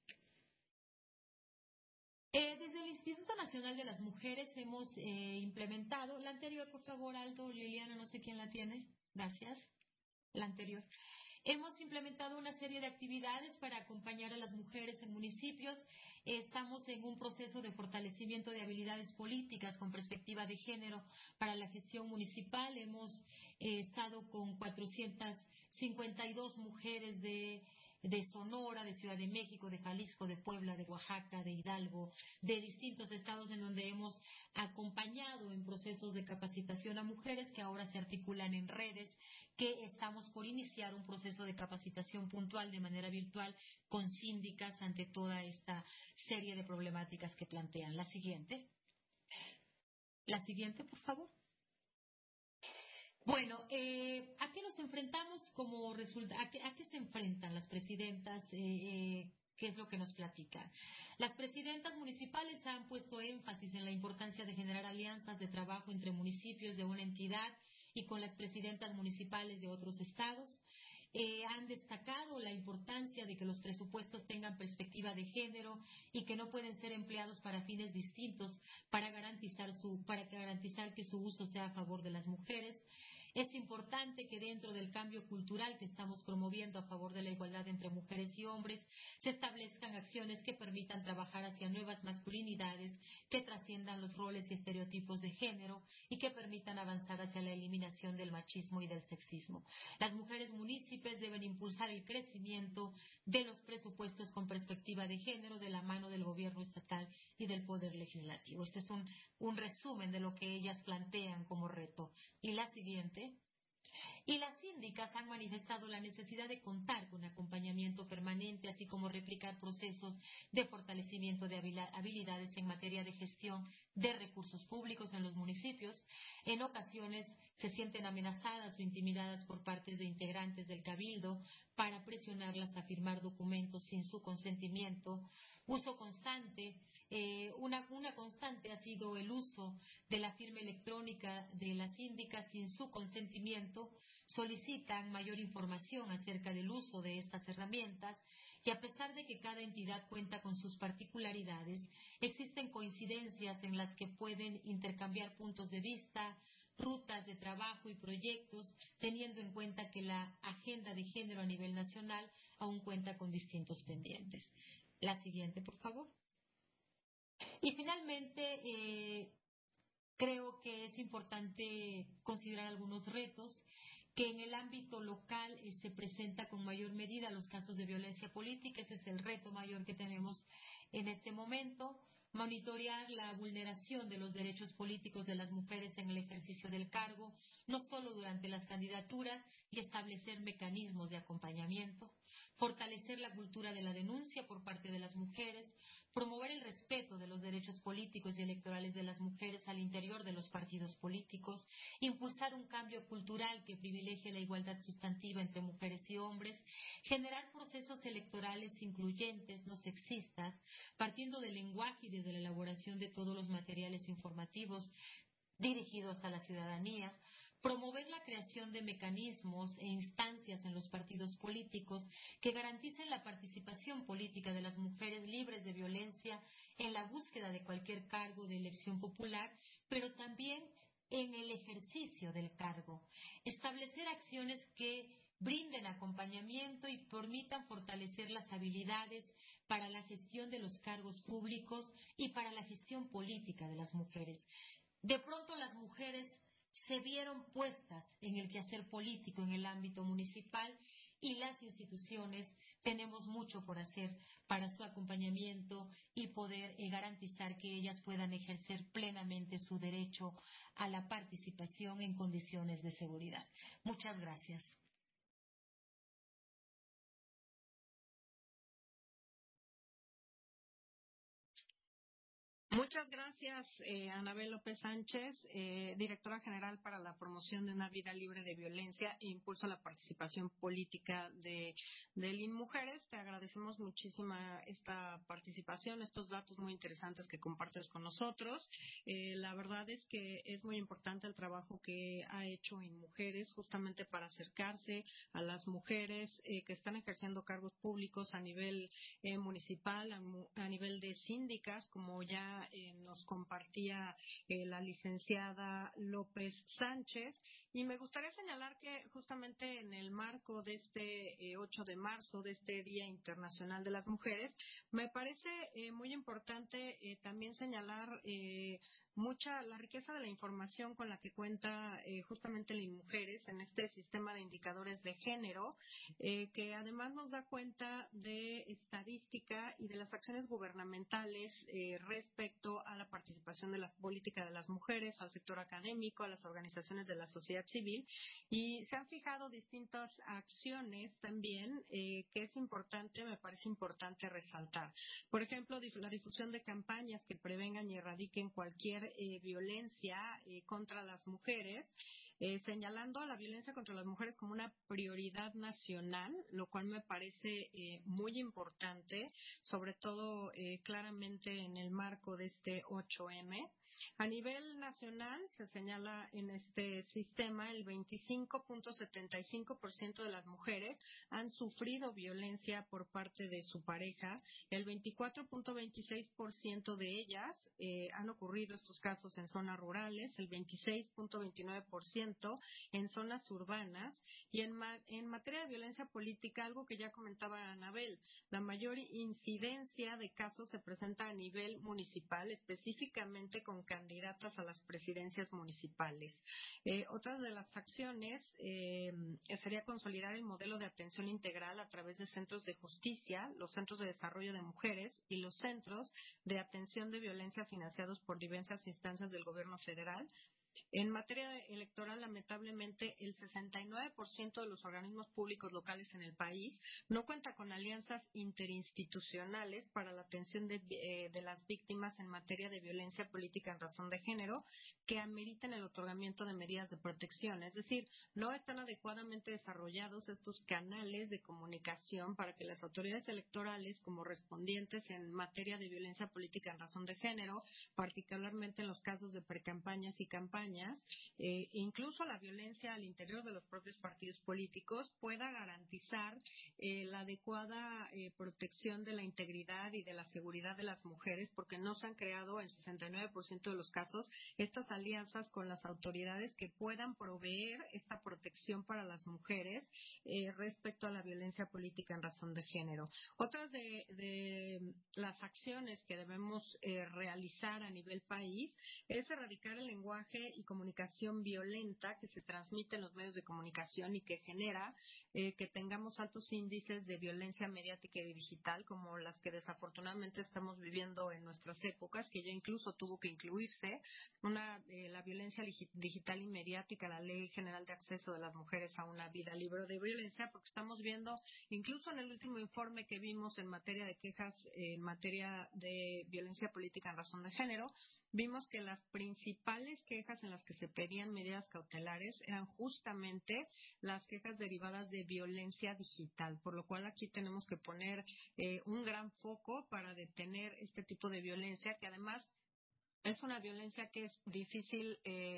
Desde el Instituto Nacional de las Mujeres hemos implementado, la anterior, por favor, Aldo, Liliana, no sé quién la tiene. Gracias. La anterior. Hemos implementado una serie de actividades para acompañar a las mujeres en municipios. Estamos en un proceso de fortalecimiento de habilidades políticas con perspectiva de género para la gestión municipal. Hemos estado con 452 mujeres de Sonora, de Ciudad de México, de Jalisco, de Puebla, de Oaxaca, de Hidalgo, de distintos estados en donde hemos acompañado en procesos de capacitación a mujeres que ahora se articulan en redes, que estamos por iniciar un proceso de capacitación puntual de manera virtual con síndicas ante toda esta serie de problemáticas que plantean. La siguiente. La siguiente, por favor. Bueno, ¿a qué nos enfrentamos como resultado? ¿A qué se enfrentan las presidentas? ¿Qué es lo que nos platican? Las presidentas municipales han puesto énfasis en la importancia de generar alianzas de trabajo entre municipios de una entidad y con las presidentas municipales de otros estados. Han destacado la importancia de que los presupuestos tengan perspectiva de género y que no pueden ser empleados para fines distintos para garantizar que su uso sea a favor de las mujeres. Es importante que dentro del cambio cultural que estamos promoviendo a favor de la igualdad entre mujeres y hombres se establezcan acciones que permitan trabajar hacia nuevas masculinidades, que trasciendan los roles y estereotipos de género y que permitan avanzar hacia la eliminación del machismo y del sexismo. Las mujeres municipios deben impulsar el crecimiento de los presupuestos con perspectiva de género de la mano del gobierno estatal y del poder legislativo. Este es un resumen de lo que ellas plantean como reto. Y la siguiente. Y las síndicas han manifestado la necesidad de contar con acompañamiento permanente, así como replicar procesos de fortalecimiento de habilidades en materia de gestión de recursos públicos en los municipios. En ocasiones se sienten amenazadas o intimidadas por parte de integrantes del cabildo para presionarlas a firmar documentos sin su consentimiento. Uso constante. Una constante ha sido el uso de la firma electrónica de las síndicas sin su consentimiento. Solicitan mayor información acerca del uso de estas herramientas y a pesar de que cada entidad cuenta con sus particularidades, existen coincidencias en las que pueden intercambiar puntos de vista, rutas de trabajo y proyectos, teniendo en cuenta que la agenda de género a nivel nacional aún cuenta con distintos pendientes. La siguiente, por favor. Y finalmente, creo que es importante considerar algunos retos que en el ámbito local se presenta con mayor medida los casos de violencia política. Ese es el reto mayor que tenemos en este momento. Monitorear la vulneración de los derechos políticos de las mujeres en el ejercicio del cargo, no solo durante las candidaturas, y establecer mecanismos de acompañamiento. Fortalecer la cultura de la denuncia por parte de las mujeres. Promover el respeto de los derechos políticos y electorales de las mujeres al interior de los partidos políticos. Impulsar un cambio cultural que privilegie la igualdad sustantiva entre mujeres y hombres. Generar procesos electorales incluyentes, no sexistas, partiendo del lenguaje y desde la elaboración de todos los materiales informativos dirigidos a la ciudadanía. Promover la creación de mecanismos e instancias en los partidos políticos que garanticen la participación política de las mujeres libres de violencia en la búsqueda de cualquier cargo de elección popular, pero también en el ejercicio del cargo. Establecer acciones que brinden acompañamiento y permitan fortalecer las habilidades para la gestión de los cargos públicos y para la gestión política de las mujeres. De pronto las mujeres se vieron puestas en el quehacer político en el ámbito municipal y las instituciones tenemos mucho por hacer para su acompañamiento y poder garantizar que ellas puedan ejercer plenamente su derecho a la participación en condiciones de seguridad. Muchas gracias. Muchas gracias, Anabel López Sánchez, directora general para la promoción de una vida libre de violencia e impulso a la participación política de INMujeres. Te agradecemos muchísimo esta participación, estos datos muy interesantes que compartes con nosotros. La verdad es que es muy importante el trabajo que ha hecho INMujeres justamente para acercarse a las mujeres que están ejerciendo cargos públicos a nivel municipal, a nivel de síndicas, como ya nos compartía la licenciada López Sánchez. Y me gustaría señalar que justamente en el marco de este 8 de marzo, de este Día Internacional de las Mujeres, me parece muy importante también señalar la riqueza de la información con la que cuenta justamente el INMujeres en este sistema de indicadores de género, que además nos da cuenta de estadística y de las acciones gubernamentales respecto a la participación de la política de las mujeres, al sector académico, a las organizaciones de la sociedad civil, y se han fijado distintas acciones también que es importante, me parece importante resaltar. Por ejemplo, la difusión de campañas que prevengan y erradiquen cualquier violencia contra las mujeres, señalando la violencia contra las mujeres como una prioridad nacional, lo cual me parece muy importante, sobre todo claramente en el marco de este 8M. A nivel nacional se señala en este sistema el 25.75% de las mujeres han sufrido violencia por parte de su pareja, el 24.26% de ellas han ocurrido estos casos en zonas rurales, el 26.29% en zonas urbanas, y en materia de violencia política, algo que ya comentaba Anabel, la mayor incidencia de casos se presenta a nivel municipal, específicamente con candidatas a las presidencias municipales. Otra de las acciones sería consolidar el modelo de atención integral a través de centros de justicia, los centros de desarrollo de mujeres y los centros de atención de violencia financiados por diversas instancias del gobierno federal. En materia electoral, lamentablemente, el 69% de los organismos públicos locales en el país no cuenta con alianzas interinstitucionales para la atención de las víctimas en materia de violencia política en razón de género que ameriten el otorgamiento de medidas de protección. Es decir, no están adecuadamente desarrollados estos canales de comunicación para que las autoridades electorales, como respondientes en materia de violencia política en razón de género, particularmente en los casos de precampañas y campañas, incluso la violencia al interior de los propios partidos políticos, pueda garantizar la adecuada protección de la integridad y de la seguridad de las mujeres, porque no se han creado en 69% de los casos estas alianzas con las autoridades que puedan proveer esta protección para las mujeres respecto a la violencia política en razón de género. Otras de las acciones que debemos realizar a nivel país es erradicar el lenguaje y comunicación violenta que se transmite en los medios de comunicación y que genera que tengamos altos índices de violencia mediática y digital, como las que desafortunadamente estamos viviendo en nuestras épocas, que ya incluso tuvo que incluirse la violencia digital y mediática, la Ley General de Acceso de las Mujeres a una Vida Libre de Violencia, porque estamos viendo, incluso en el último informe que vimos en materia de quejas, en materia de violencia política en razón de género, vimos que las principales quejas en las que se pedían medidas cautelares eran justamente las quejas derivadas de violencia digital, por lo cual aquí tenemos que poner un gran foco para detener este tipo de violencia, que además es una violencia que es difícil,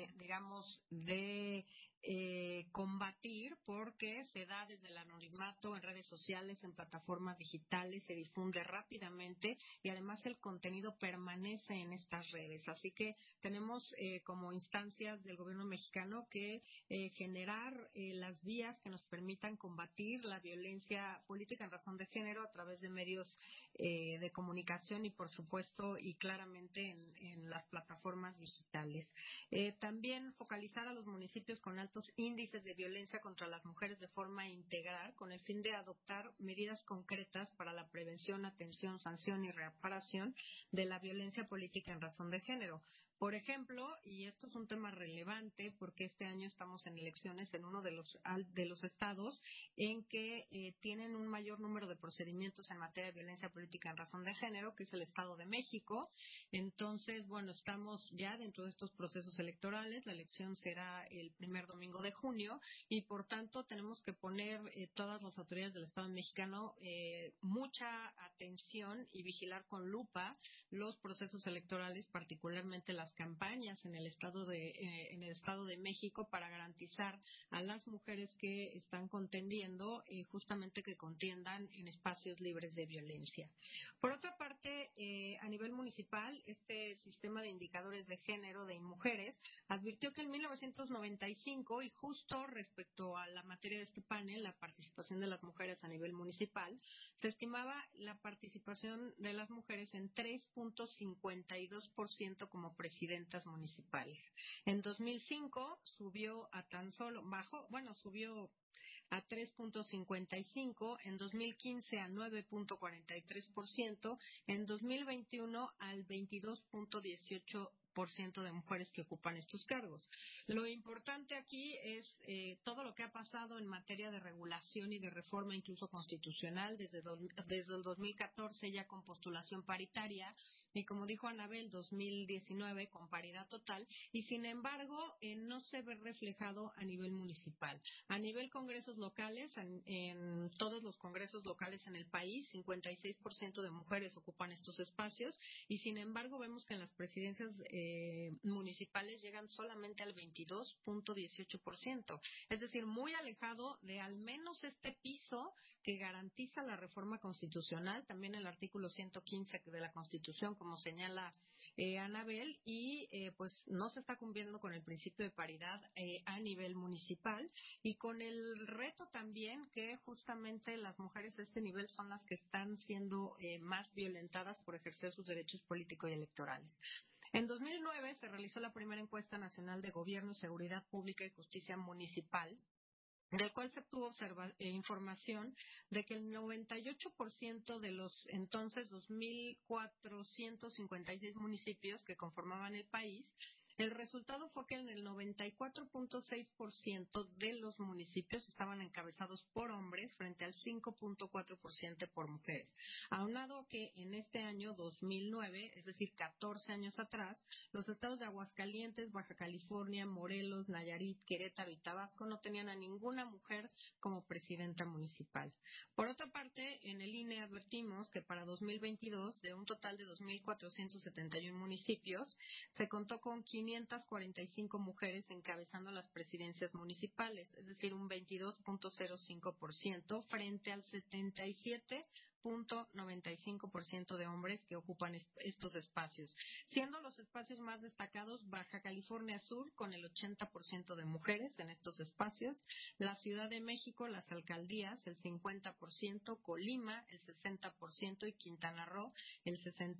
de combatir, porque se da desde el anonimato en redes sociales, en plataformas digitales, se difunde rápidamente y además el contenido permanece en estas redes. Así que tenemos como instancias del gobierno mexicano que generar las vías que nos permitan combatir la violencia política en razón de género a través de medios de comunicación y, por supuesto, y claramente en las plataformas digitales. También focalizar a los municipios con altos índices de violencia contra las mujeres de forma integral, con el fin de adoptar medidas concretas para la prevención, atención, sanción y reparación de la violencia política en razón de género. Por ejemplo, y esto es un tema relevante porque este año estamos en elecciones en uno de los estados en que tienen un mayor número de procedimientos en materia de violencia política en razón de género, que es el Estado de México. Entonces, bueno, estamos ya dentro de estos procesos electorales. La elección será el primer domingo de junio y, por tanto, tenemos que poner todas las autoridades del Estado mexicano mucha atención y vigilar con lupa los procesos electorales, particularmente las campañas en el Estado de México, para garantizar a las mujeres que están contendiendo justamente que contiendan en espacios libres de violencia. Por otra parte, a nivel municipal, este sistema de indicadores de género de mujeres advirtió que en 1995, y justo respecto a la materia de este panel, la participación de las mujeres a nivel municipal, se estimaba la participación de las mujeres en 3.52% como presidentas municipales. En 2005 subió a 3.55%, en 2015 a 9.43%, en 2021 al 22.18% de mujeres que ocupan estos cargos. Lo importante aquí es todo lo que ha pasado en materia de regulación y de reforma, incluso constitucional, desde el 2014 ya con postulación paritaria, y como dijo Anabel, 2019 con paridad total, y sin embargo no se ve reflejado a nivel municipal. A nivel congresos locales, en todos los congresos locales en el país, 56% de mujeres ocupan estos espacios, y sin embargo vemos que en las presidencias municipales llegan solamente al 22.18%, es decir, muy alejado de al menos este piso que garantiza la reforma constitucional, también el artículo 115 de la Constitución, como señala Anabel, y pues no se está cumpliendo con el principio de paridad a nivel municipal, y con el reto también que justamente las mujeres a este nivel son las que están siendo más violentadas por ejercer sus derechos políticos y electorales. En 2009 se realizó la primera encuesta nacional de Gobierno, Seguridad Pública y Justicia Municipal, del cual se obtuvo información de que el 98% de los entonces 2.456 municipios que conformaban el país, el resultado fue que en el 94.6% de los municipios estaban encabezados por hombres frente al 5.4% por mujeres. Aunado que en este año 2009, es decir, 14 años atrás, los estados de Aguascalientes, Baja California, Morelos, Nayarit, Querétaro y Tabasco no tenían a ninguna mujer como presidenta municipal. Por otra parte, en el INE advertimos que para 2022, de un total de 2.471 municipios, se contó con 545 mujeres encabezando las presidencias municipales, es decir, un 22.05% frente al 77.9% 93.95% de hombres que ocupan estos espacios, siendo los espacios más destacados Baja California Sur con el 80% de mujeres en estos espacios, la Ciudad de México, las alcaldías el 50%, Colima el 60% y Quintana Roo el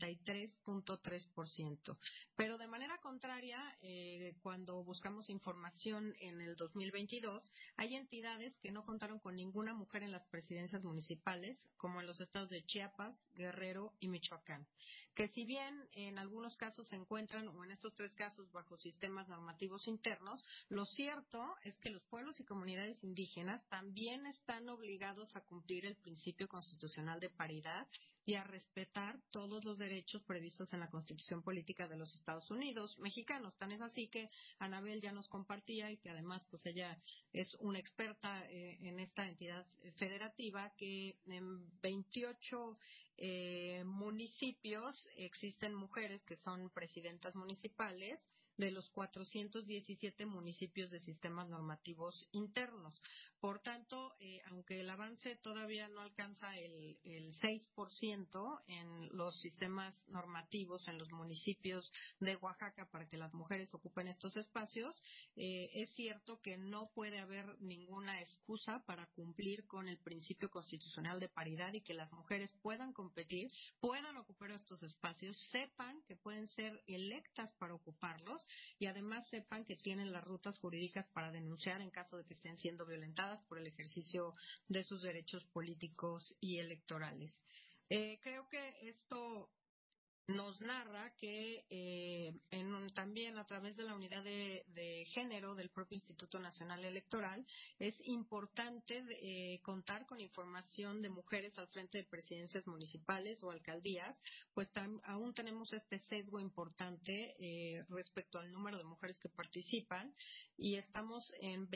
63.3%. Pero de manera contraria, cuando buscamos información en el 2022, hay entidades que no contaron con ninguna mujer en las presidencias municipales, como en los estados de Chiapas, Guerrero y Michoacán, que si bien en algunos casos se encuentran, o en estos tres casos, bajo sistemas normativos internos, lo cierto es que los pueblos y comunidades indígenas también están obligados a cumplir el principio constitucional de paridad y a respetar todos los derechos previstos en la Constitución Política de los Estados Unidos mexicanos. Tan es así que Anabel ya nos compartía, y que además pues ella es una experta en esta entidad federativa, que en 28 municipios existen mujeres que son presidentas municipales de los 417 municipios de sistemas normativos internos. Por tanto, aunque el avance todavía no alcanza el 6% en los sistemas normativos en los municipios de Oaxaca para que las mujeres ocupen estos espacios, es cierto que no puede haber ninguna excusa para cumplir con el principio constitucional de paridad y que las mujeres puedan competir, puedan ocupar estos espacios, sepan que pueden ser electas para ocuparlos y además sepan que tienen las rutas jurídicas para denunciar en caso de que estén siendo violentadas por el ejercicio de sus derechos políticos y electorales. Creo que esto nos narra que también a través de la unidad de género del propio Instituto Nacional Electoral es importante contar con información de mujeres al frente de presidencias municipales o alcaldías, pues aún tenemos este sesgo importante respecto al número de mujeres que participan, y estamos en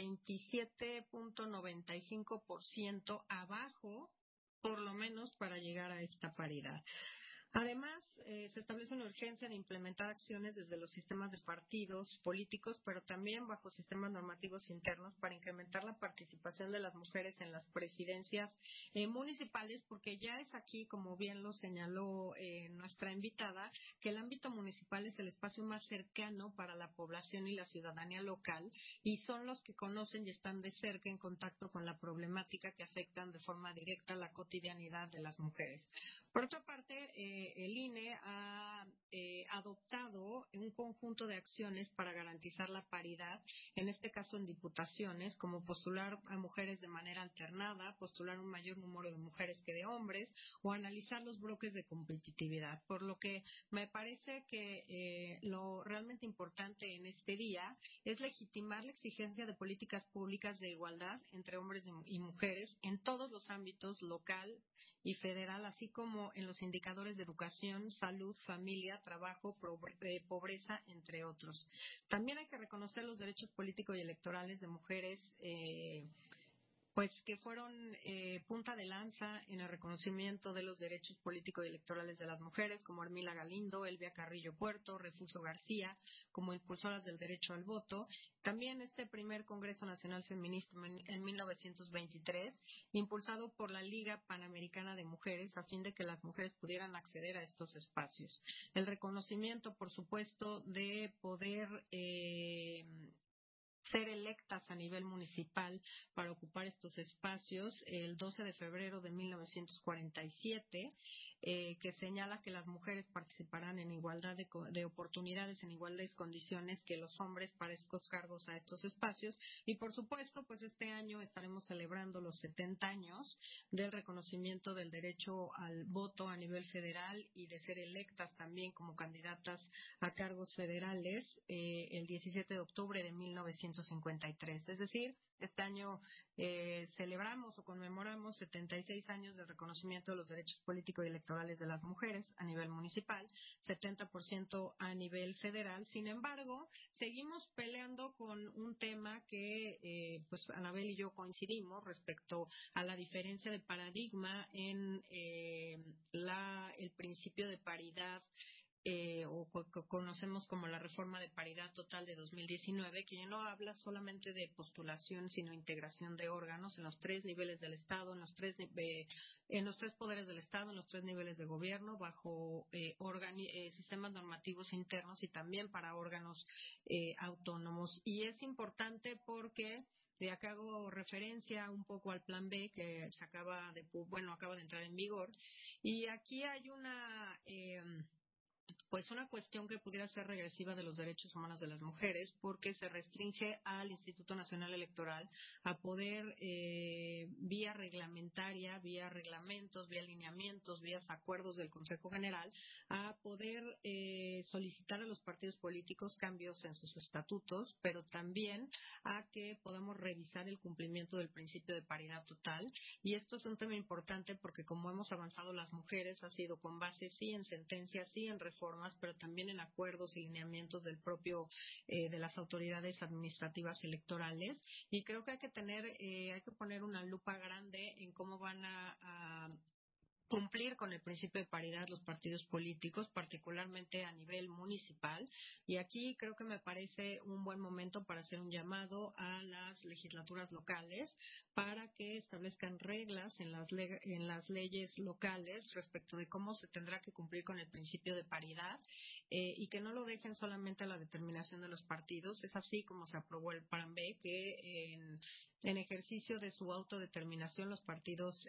27.95% abajo, por lo menos, para llegar a esta paridad. Además, se establece una urgencia de implementar acciones desde los sistemas de partidos políticos, pero también bajo sistemas normativos internos para incrementar la participación de las mujeres en las presidencias municipales, porque ya es aquí, como bien lo señaló nuestra invitada, que el ámbito municipal es el espacio más cercano para la población y la ciudadanía local, y son los que conocen y están de cerca en contacto con la problemática que afectan de forma directa la cotidianidad de las mujeres. Por otra parte, el INE ha adoptado un conjunto de acciones para garantizar la paridad, en este caso en diputaciones, como postular a mujeres de manera alternada, postular un mayor número de mujeres que de hombres, o analizar los bloques de competitividad. Por lo que me parece que lo realmente importante en este día es legitimar la exigencia de políticas públicas de igualdad entre hombres y mujeres en todos los ámbitos, local y federal, así como en los indicadores de educación, salud, familia, trabajo, pobreza, entre otros. También hay que reconocer los derechos políticos y electorales de mujeres pues que fueron punta de lanza en el reconocimiento de los derechos políticos y electorales de las mujeres, como Armila Galindo, Elvia Carrillo Puerto, Refugio García, como impulsoras del derecho al voto. También este primer Congreso Nacional Feminista en 1923, impulsado por la Liga Panamericana de Mujeres, a fin de que las mujeres pudieran acceder a estos espacios. El reconocimiento, por supuesto, de poder ser electas a nivel municipal para ocupar estos espacios el 12 de febrero de 1947, que señala que las mujeres participarán en igualdad de oportunidades, en igualdades condiciones que los hombres para estos cargos a estos espacios. Y por supuesto, pues este año estaremos celebrando los 70 años del reconocimiento del derecho al voto a nivel federal y de ser electas también como candidatas a cargos federales el 17 de octubre de 1953. Es decir, este año celebramos o conmemoramos 76 años del reconocimiento de los derechos políticos y electorales de las mujeres a nivel municipal, 70% a nivel federal. Sin embargo, seguimos peleando con un tema que pues Anabel y yo coincidimos respecto a la diferencia de paradigma en el principio de paridad conocemos como la reforma de paridad total de 2019, que ya no habla solamente de postulación, sino integración de órganos en los 3 niveles del Estado, en los tres poderes del Estado, en los 3 niveles de gobierno, bajo sistemas normativos internos y también para órganos autónomos. Y es importante porque de acá hago referencia un poco al Plan B que acaba de entrar en vigor, y aquí hay una cuestión que pudiera ser regresiva de los derechos humanos de las mujeres, porque se restringe al Instituto Nacional Electoral a poder, vía reglamentaria, vía reglamentos, vía lineamientos, vía acuerdos del Consejo General, a poder solicitar a los partidos políticos cambios en sus estatutos, pero también a que podamos revisar el cumplimiento del principio de paridad total. Y esto es un tema importante porque, como hemos avanzado las mujeres, ha sido con base sí en sentencias, sí en reformas, pero también en acuerdos y lineamientos del propio de las autoridades administrativas electorales. Y creo que hay que poner una lupa grande en cómo van a cumplir con el principio de paridad los partidos políticos, particularmente a nivel municipal. Y aquí creo que me parece un buen momento para hacer un llamado a las legislaturas locales para que establezcan reglas en las leyes locales respecto de cómo se tendrá que cumplir con el principio de paridad, y que no lo dejen solamente a la determinación de los partidos. Es así como se aprobó el Plan B, que en ejercicio de su autodeterminación los partidos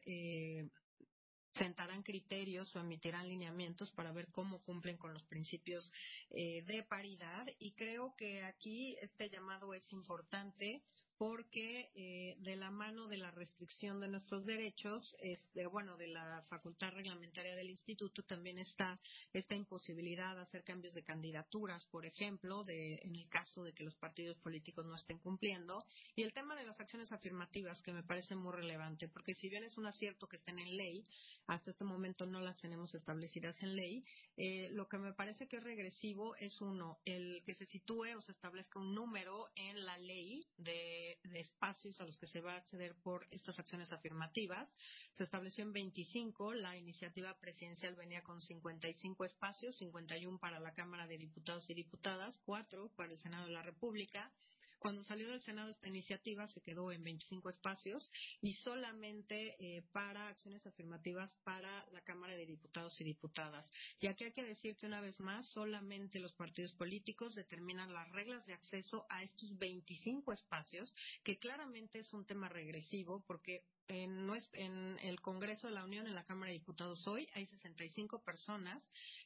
sentarán criterios o emitirán lineamientos para ver cómo cumplen con los principios de paridad. Y creo que aquí este llamado es importante porque de la mano de la restricción de nuestros derechos, de la facultad reglamentaria del instituto, también está esta imposibilidad de hacer cambios de candidaturas, por ejemplo, en el caso de que los partidos políticos no estén cumpliendo. Y el tema de las acciones afirmativas, que me parece muy relevante, porque si bien es un acierto que estén en ley, hasta este momento no las tenemos establecidas en ley. Lo que me parece que es regresivo es, el que se sitúe o se establezca un número en la ley de espacios a los que se va a acceder por estas acciones afirmativas. Se estableció en 25, la iniciativa presidencial venía con 55 espacios, 51 para la Cámara de Diputados y Diputadas, 4 para el Senado de la República. Cuando salió del Senado esta iniciativa se quedó en 25 espacios y solamente para acciones afirmativas para la Cámara de Diputados y Diputadas. Y aquí hay que decir que una vez más solamente los partidos políticos determinan las reglas de acceso a estos 25 espacios, que claramente es un tema regresivo porque en el Congreso de la Unión, en la Cámara de Diputados hoy, hay 65 personas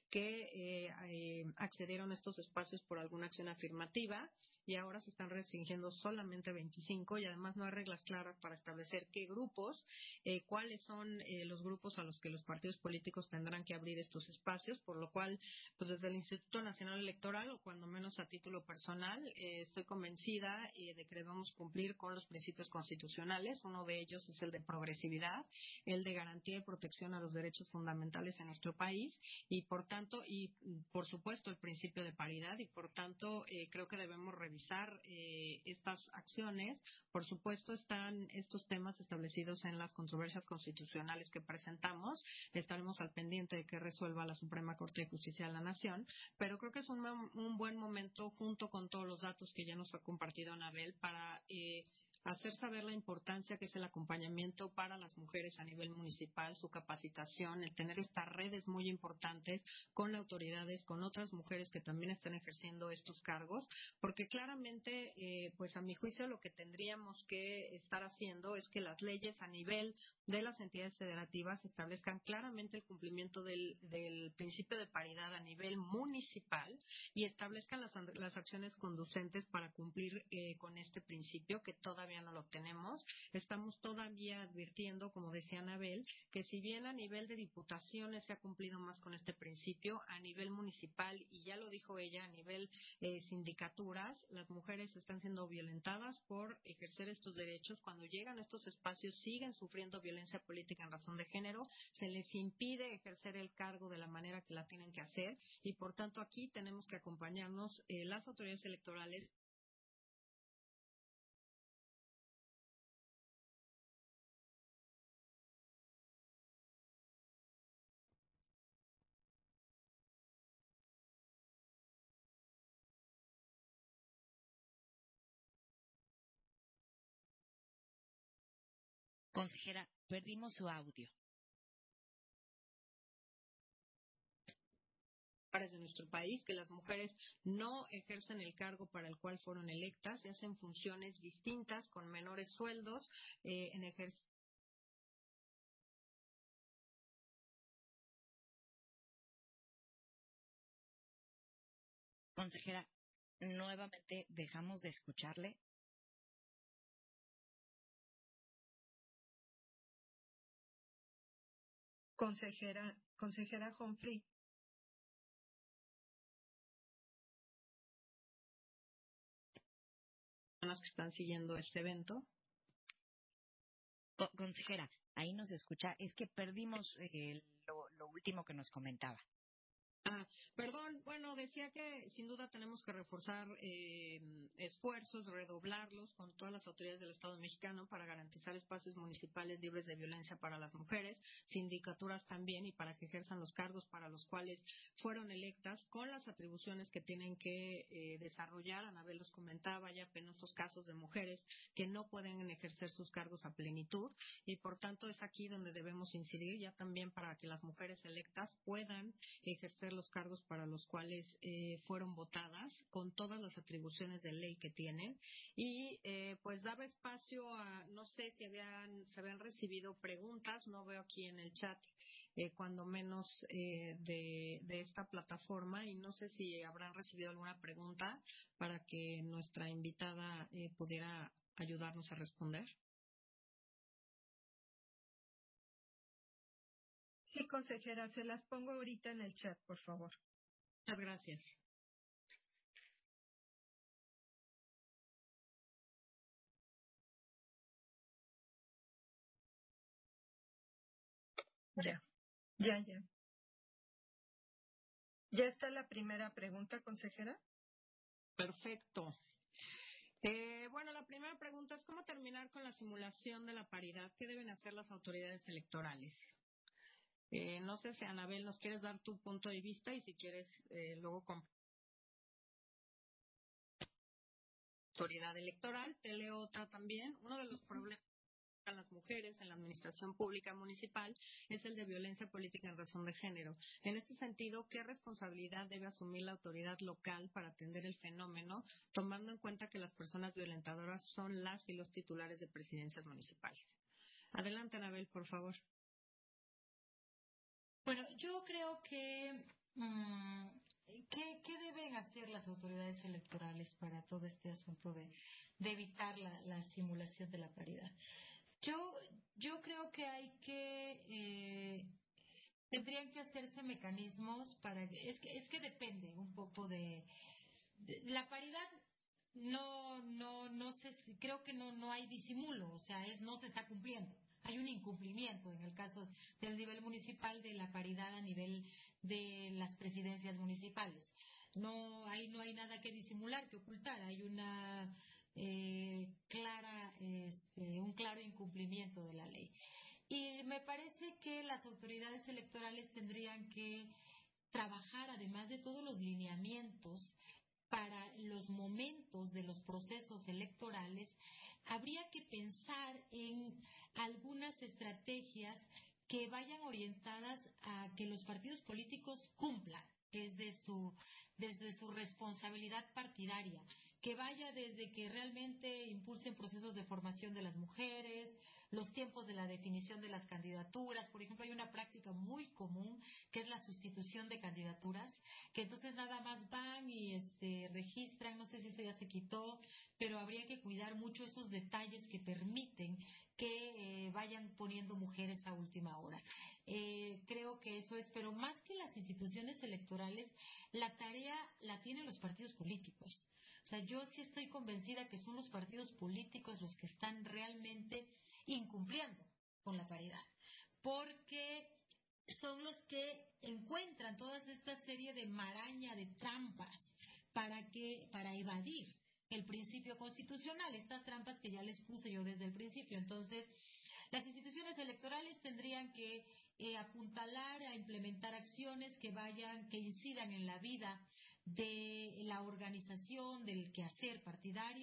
que accedieron a estos espacios por alguna acción afirmativa y ahora se están restringiendo solamente 25 y además no hay reglas claras para establecer qué grupos, cuáles son los grupos a los que los partidos políticos tendrán que abrir estos espacios, por lo cual, pues desde el Instituto Nacional Electoral, o cuando menos a título personal, estoy convencida de que debemos cumplir con los principios constitucionales. Uno de ellos es el de progresividad, el de garantía y protección a los derechos fundamentales en nuestro país y por supuesto el principio de paridad, y por tanto creo que debemos revisar estas acciones. Por supuesto están estos temas establecidos en las controversias constitucionales que presentamos. Estaremos al pendiente de que resuelva la Suprema Corte de Justicia de la Nación, pero creo que es un buen momento, junto con todos los datos que ya nos ha compartido Anabel, para hacer saber la importancia que es el acompañamiento para las mujeres a nivel municipal, su capacitación, el tener estas redes muy importantes con autoridades, con otras mujeres que también están ejerciendo estos cargos, porque claramente, pues a mi juicio, lo que tendríamos que estar haciendo es que las leyes a nivel de las entidades federativas establezcan claramente el cumplimiento del principio de paridad a nivel municipal y establezcan las acciones conducentes para cumplir con este principio, que todavía no lo tenemos. Estamos todavía advirtiendo, como decía Anabel, que si bien a nivel de diputaciones se ha cumplido más con este principio, a nivel municipal, y ya lo dijo ella, a nivel sindicaturas, las mujeres están siendo violentadas por ejercer estos derechos. Cuando llegan a estos espacios siguen sufriendo violencia política en razón de género, se les impide ejercer el cargo de la manera que la tienen que hacer, y por tanto aquí tenemos que acompañarnos las autoridades electorales Consejera, perdimos su audio. De nuestro país, que las mujeres no ejercen el cargo para el cual fueron electas y hacen funciones distintas con menores sueldos en ejercicio. Consejera, nuevamente dejamos de escucharle. Consejera Humphrey. Las que están siguiendo este evento. Consejera, ahí nos escucha. Es que perdimos lo último que nos comentaba. Perdón, bueno, decía que sin duda tenemos que reforzar esfuerzos, redoblarlos con todas las autoridades del Estado mexicano para garantizar espacios municipales libres de violencia para las mujeres, sindicaturas también, y para que ejerzan los cargos para los cuales fueron electas, con las atribuciones que tienen que desarrollar. Anabel los comentaba, ya penosos casos de mujeres que no pueden ejercer sus cargos a plenitud, y por tanto es aquí donde debemos incidir, ya también para que las mujeres electas puedan ejercer los cargos para los cuales fueron votadas, con todas las atribuciones de ley que tienen. Y pues daba espacio a, no sé si se habían recibido preguntas, no veo aquí en el chat, cuando menos de esta plataforma, y no sé si habrán recibido alguna pregunta para que nuestra invitada pudiera ayudarnos a responder. Sí, consejera, se las pongo ahorita en el chat, por favor. Muchas gracias. Ya. ¿Ya está la primera pregunta, consejera? Perfecto. Bueno, la primera pregunta es ¿cómo terminar con la simulación de la paridad? ¿Qué deben hacer las autoridades electorales? No sé si, Anabel, nos quieres dar tu punto de vista y si quieres luego con autoridad electoral. Te leo otra también. Uno de los problemas a las mujeres en la administración pública municipal es el de violencia política en razón de género. En este sentido, ¿qué responsabilidad debe asumir la autoridad local para atender el fenómeno, tomando en cuenta que las personas violentadoras son las y los titulares de presidencias municipales? Adelante, Anabel, por favor. Bueno, yo creo que ¿qué deben hacer las autoridades electorales para todo este asunto de evitar la simulación de la paridad? Yo creo que tendrían que hacerse mecanismos para es que depende un poco de la paridad. No sé, creo que no hay disimulo, o sea, no se está cumpliendo. Hay un incumplimiento en el caso del nivel municipal de la paridad a nivel de las presidencias municipales. Ahí no hay nada que disimular, que ocultar. Hay una un claro incumplimiento de la ley. Y me parece que las autoridades electorales tendrían que trabajar, además de todos los lineamientos para los momentos de los procesos electorales, habría que pensar en algunas estrategias que vayan orientadas a que los partidos políticos cumplan desde su responsabilidad partidaria, que vaya desde que realmente impulsen procesos de formación de las mujeres, los tiempos de la definición de las candidaturas. Por ejemplo, hay una práctica muy común que es la sustitución de candidaturas, que entonces nada más van y registran, no sé si eso ya se quitó, pero habría que cuidar mucho esos detalles que permiten que vayan poniendo mujeres a última hora. Creo que eso es, pero más que las instituciones electorales, la tarea la tienen los partidos políticos. O sea, yo sí estoy convencida que son los partidos políticos los que están realmente incumpliendo con la paridad, porque son los que encuentran toda esta serie de maraña de trampas para evadir el principio constitucional, estas trampas que ya les puse yo desde el principio. Entonces, las instituciones electorales tendrían que apuntalar a implementar acciones que incidan en la vida de la organización, del quehacer partidario,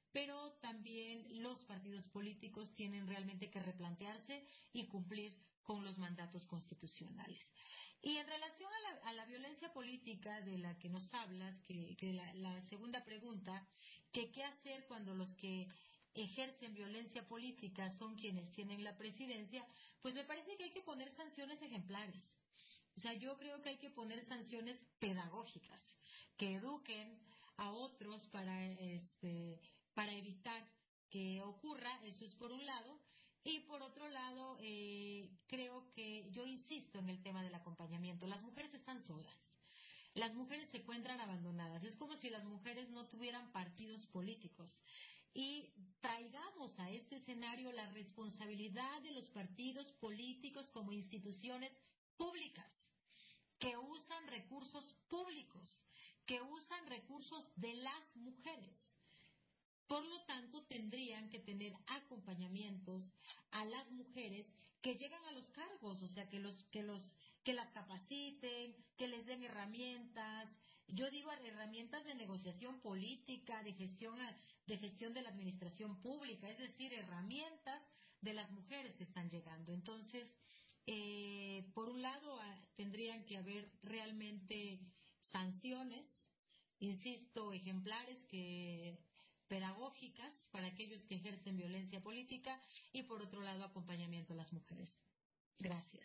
pero también los partidos políticos tienen realmente que replantearse y cumplir con los mandatos constitucionales. Y en relación a la violencia política de la que nos hablas, que la segunda pregunta, que qué hacer cuando los que ejercen violencia política son quienes tienen la presidencia, pues me parece que hay que poner sanciones ejemplares. O sea, yo creo que hay que poner sanciones pedagógicas que eduquen a otros para evitar que ocurra. Eso es por un lado. Y por otro lado, creo que yo insisto en el tema del acompañamiento. Las mujeres están solas. Las mujeres se encuentran abandonadas. Es como si las mujeres no tuvieran partidos políticos. Y traigamos a este escenario la responsabilidad de los partidos políticos como instituciones públicas, que usan recursos públicos, que usan recursos de las mujeres. Por lo tanto, tendrían que tener acompañamientos a las mujeres que llegan a los cargos, o sea, que las capaciten, que les den herramientas. Yo digo herramientas de negociación política, de gestión de la administración pública, es decir, herramientas de las mujeres que están llegando. Entonces, por un lado, tendrían que haber realmente sanciones, insisto, ejemplares pedagógicas para aquellos que ejercen violencia política y por otro lado acompañamiento a las mujeres. Gracias.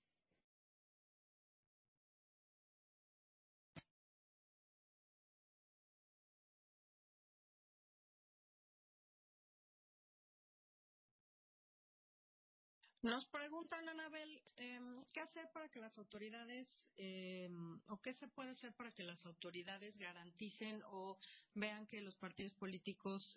Nos preguntan, Anabel, ¿qué hacer para que las autoridades, o qué se puede hacer para que las autoridades garanticen o vean que los partidos políticos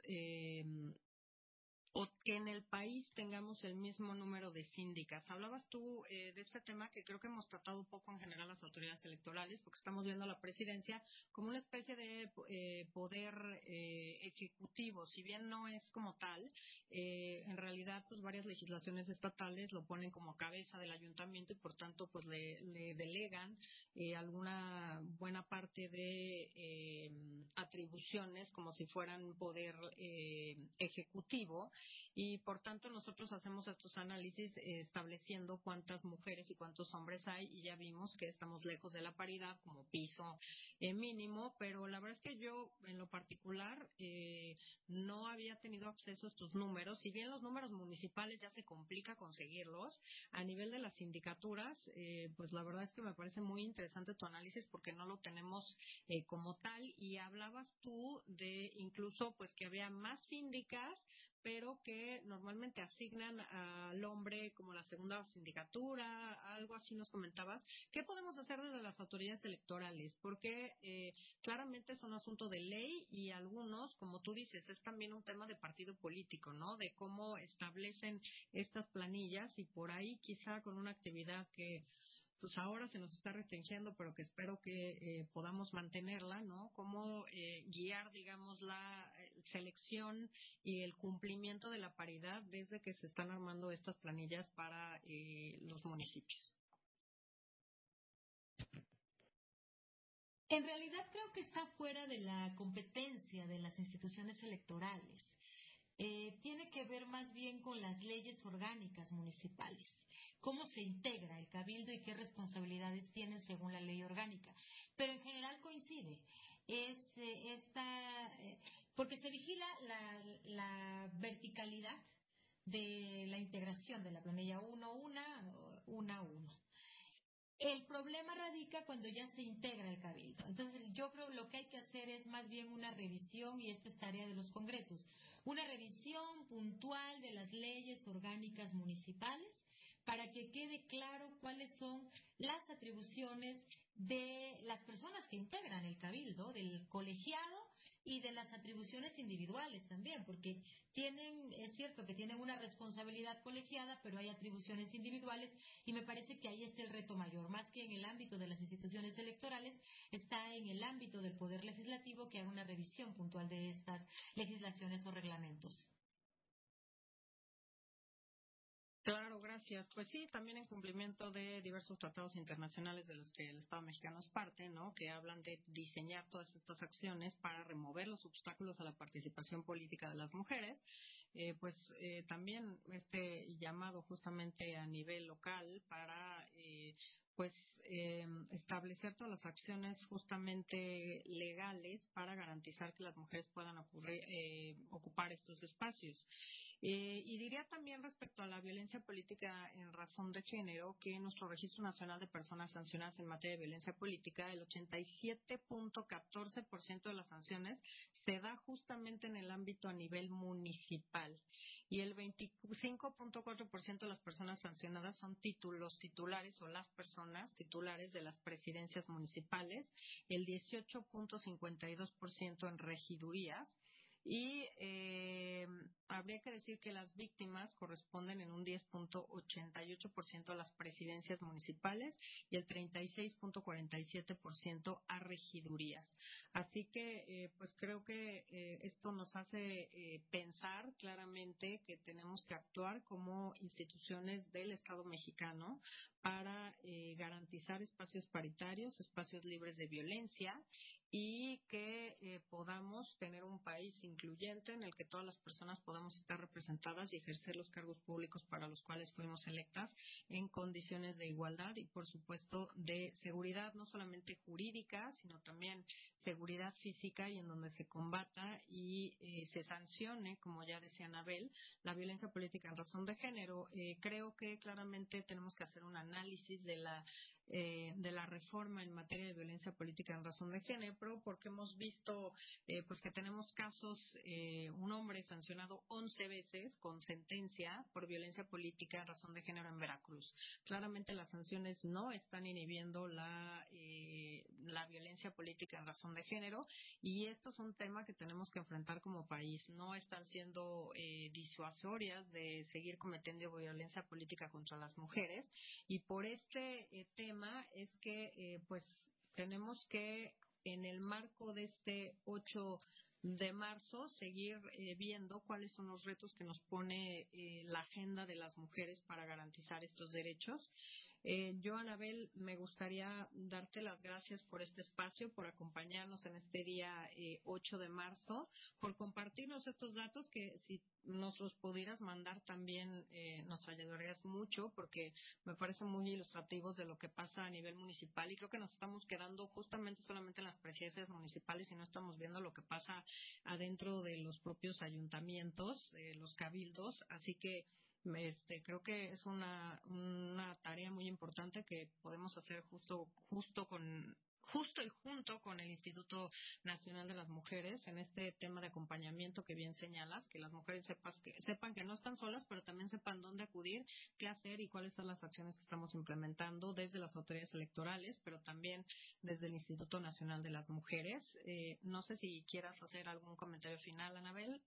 o que en el país tengamos el mismo número de síndicas? Hablabas tú de este tema que creo que hemos tratado un poco en general las autoridades electorales, porque estamos viendo a la presidencia como una especie de poder ejecutivo, si bien no es como tal, en realidad pues varias legislaciones estatales lo ponen como cabeza del ayuntamiento y por tanto pues le delegan alguna buena parte de atribuciones como si fueran poder ejecutivo. Y por tanto nosotros hacemos estos análisis estableciendo cuántas mujeres y cuántos hombres hay y ya vimos que estamos lejos de la paridad como piso mínimo, pero la verdad es que yo en lo particular no había tenido acceso a estos números. Si bien los números municipales ya se complica conseguirlos, a nivel de las sindicaturas pues la verdad es que me parece muy interesante tu análisis porque no lo tenemos como tal. Y hablabas tú de incluso pues que había más síndicas pero que normalmente asignan al hombre como la segunda sindicatura, algo así nos comentabas. ¿Qué podemos hacer desde las autoridades electorales? Porque claramente es un asunto de ley y algunos, como tú dices, es también un tema de partido político, ¿no? De cómo establecen estas planillas y por ahí quizá con una actividad que pues ahora se nos está restringiendo, pero que espero que podamos mantenerla, ¿no? Cómo guiar, digamos, la selección y el cumplimiento de la paridad desde que se están armando estas planillas para los municipios. En realidad creo que está fuera de la competencia de las instituciones electorales. Tiene que ver más bien con las leyes orgánicas municipales. Cómo se integra el cabildo y qué responsabilidades tienen según la ley orgánica. Pero en general coincide. Porque se vigila la verticalidad de la integración de la planilla 1-1. El problema radica cuando ya se integra el cabildo. Entonces, yo creo que lo que hay que hacer es más bien una revisión, y esta es tarea de los congresos, una revisión puntual de las leyes orgánicas municipales para que quede claro cuáles son las atribuciones de las personas que integran el cabildo, del colegiado y de las atribuciones individuales también, porque es cierto que tienen una responsabilidad colegiada, pero hay atribuciones individuales y me parece que ahí está el reto mayor, más que en el ámbito de las instituciones electorales, está en el ámbito del Poder Legislativo que haga una revisión puntual de estas legislaciones o reglamentos. Claro, gracias. gracias. Pues sí, también en cumplimiento de diversos tratados internacionales de los que el Estado mexicano es parte, ¿no? Que hablan de diseñar todas estas acciones para remover los obstáculos a la participación política de las mujeres. También este llamado justamente a nivel local para establecer todas las acciones justamente legales para garantizar que las mujeres puedan ocupar estos espacios. Y diría también respecto a la violencia política en razón de género que nuestro Registro Nacional de Personas Sancionadas en materia de violencia política, el 87.14% de las sanciones se da justamente en el ámbito a nivel municipal y el 25.4% de las personas sancionadas son los titulares o las personas titulares de las presidencias municipales, el 18.52% en regidurías. Y habría que decir que las víctimas corresponden en un 10.88% a las presidencias municipales y el 36.47% a regidurías. Así que, creo que esto nos hace pensar claramente que tenemos que actuar como instituciones del Estado mexicano para garantizar espacios paritarios, espacios libres de violencia y que podamos tener un país incluyente en el que todas las personas podamos estar representadas y ejercer los cargos públicos para los cuales fuimos electas en condiciones de igualdad y, por supuesto, de seguridad, no solamente jurídica, sino también seguridad física y en donde se combata y se sancione, como ya decía Anabel, la violencia política en razón de género. Creo que claramente tenemos que hacer un análisis de la reforma en materia de violencia política en razón de género, porque hemos visto que tenemos casos, un hombre sancionado 11 veces con sentencia por violencia política en razón de género en Veracruz. Claramente las sanciones no están inhibiendo la violencia política en razón de género y esto es un tema que tenemos que enfrentar como país. No están siendo disuasorias de seguir cometiendo violencia política contra las mujeres y por este tema es que tenemos que en el marco de este 8 de marzo seguir viendo cuáles son los retos que nos pone la agenda de las mujeres para garantizar estos derechos. Yo, Anabel, me gustaría darte las gracias por este espacio, por acompañarnos en este día 8 de marzo, por compartirnos estos datos que si nos los pudieras mandar también nos ayudarías mucho porque me parecen muy ilustrativos de lo que pasa a nivel municipal y creo que nos estamos quedando justamente solamente en las presidencias municipales y no estamos viendo lo que pasa adentro de los propios ayuntamientos, los cabildos, así que creo que es una tarea muy importante que podemos hacer justo y junto con el Instituto Nacional de las Mujeres en este tema de acompañamiento que bien señalas, que las mujeres sepan que no están solas, pero también sepan dónde acudir, qué hacer y cuáles son las acciones que estamos implementando desde las autoridades electorales, pero también desde el Instituto Nacional de las Mujeres. No sé si quieras hacer algún comentario final, Anabel.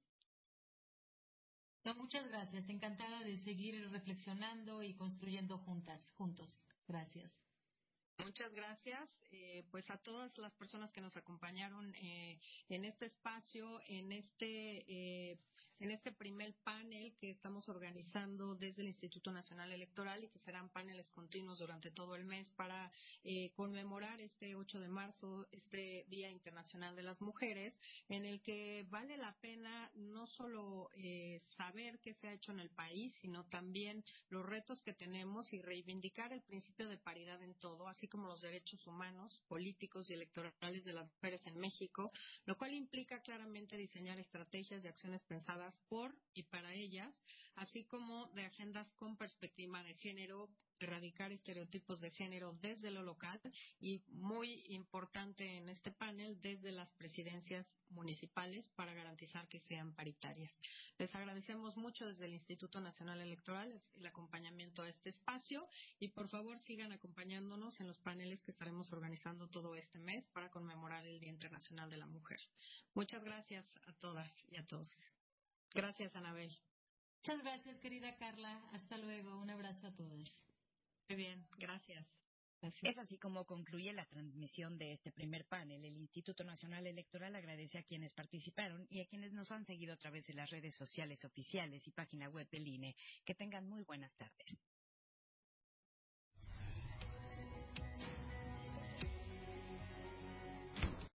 No, muchas gracias. Encantada de seguir reflexionando y construyendo juntos. Gracias. Muchas gracias. A todas las personas que nos acompañaron en este espacio, en este primer panel que estamos organizando desde el Instituto Nacional Electoral y que serán paneles continuos durante todo el mes para conmemorar este 8 de marzo, este Día Internacional de las Mujeres, en el que vale la pena no solo saber qué se ha hecho en el país, sino también los retos que tenemos y reivindicar el principio de paridad en todo, así como los derechos humanos, políticos y electorales de las mujeres en México, lo cual implica claramente diseñar estrategias y acciones pensadas por y para ellas, así como de agendas con perspectiva de género, erradicar estereotipos de género desde lo local y, muy importante en este panel, desde las presidencias municipales para garantizar que sean paritarias. Les agradecemos mucho desde el Instituto Nacional Electoral el acompañamiento a este espacio y por favor sigan acompañándonos en los paneles que estaremos organizando todo este mes para conmemorar el Día Internacional de la Mujer. Muchas gracias a todas y a todos. Gracias, Anabel. Muchas gracias, querida Carla. Hasta luego. Un abrazo a todas. Muy bien, gracias. Es así como concluye la transmisión de este primer panel. El Instituto Nacional Electoral agradece a quienes participaron y a quienes nos han seguido a través de las redes sociales oficiales y página web del INE. Que tengan muy buenas tardes.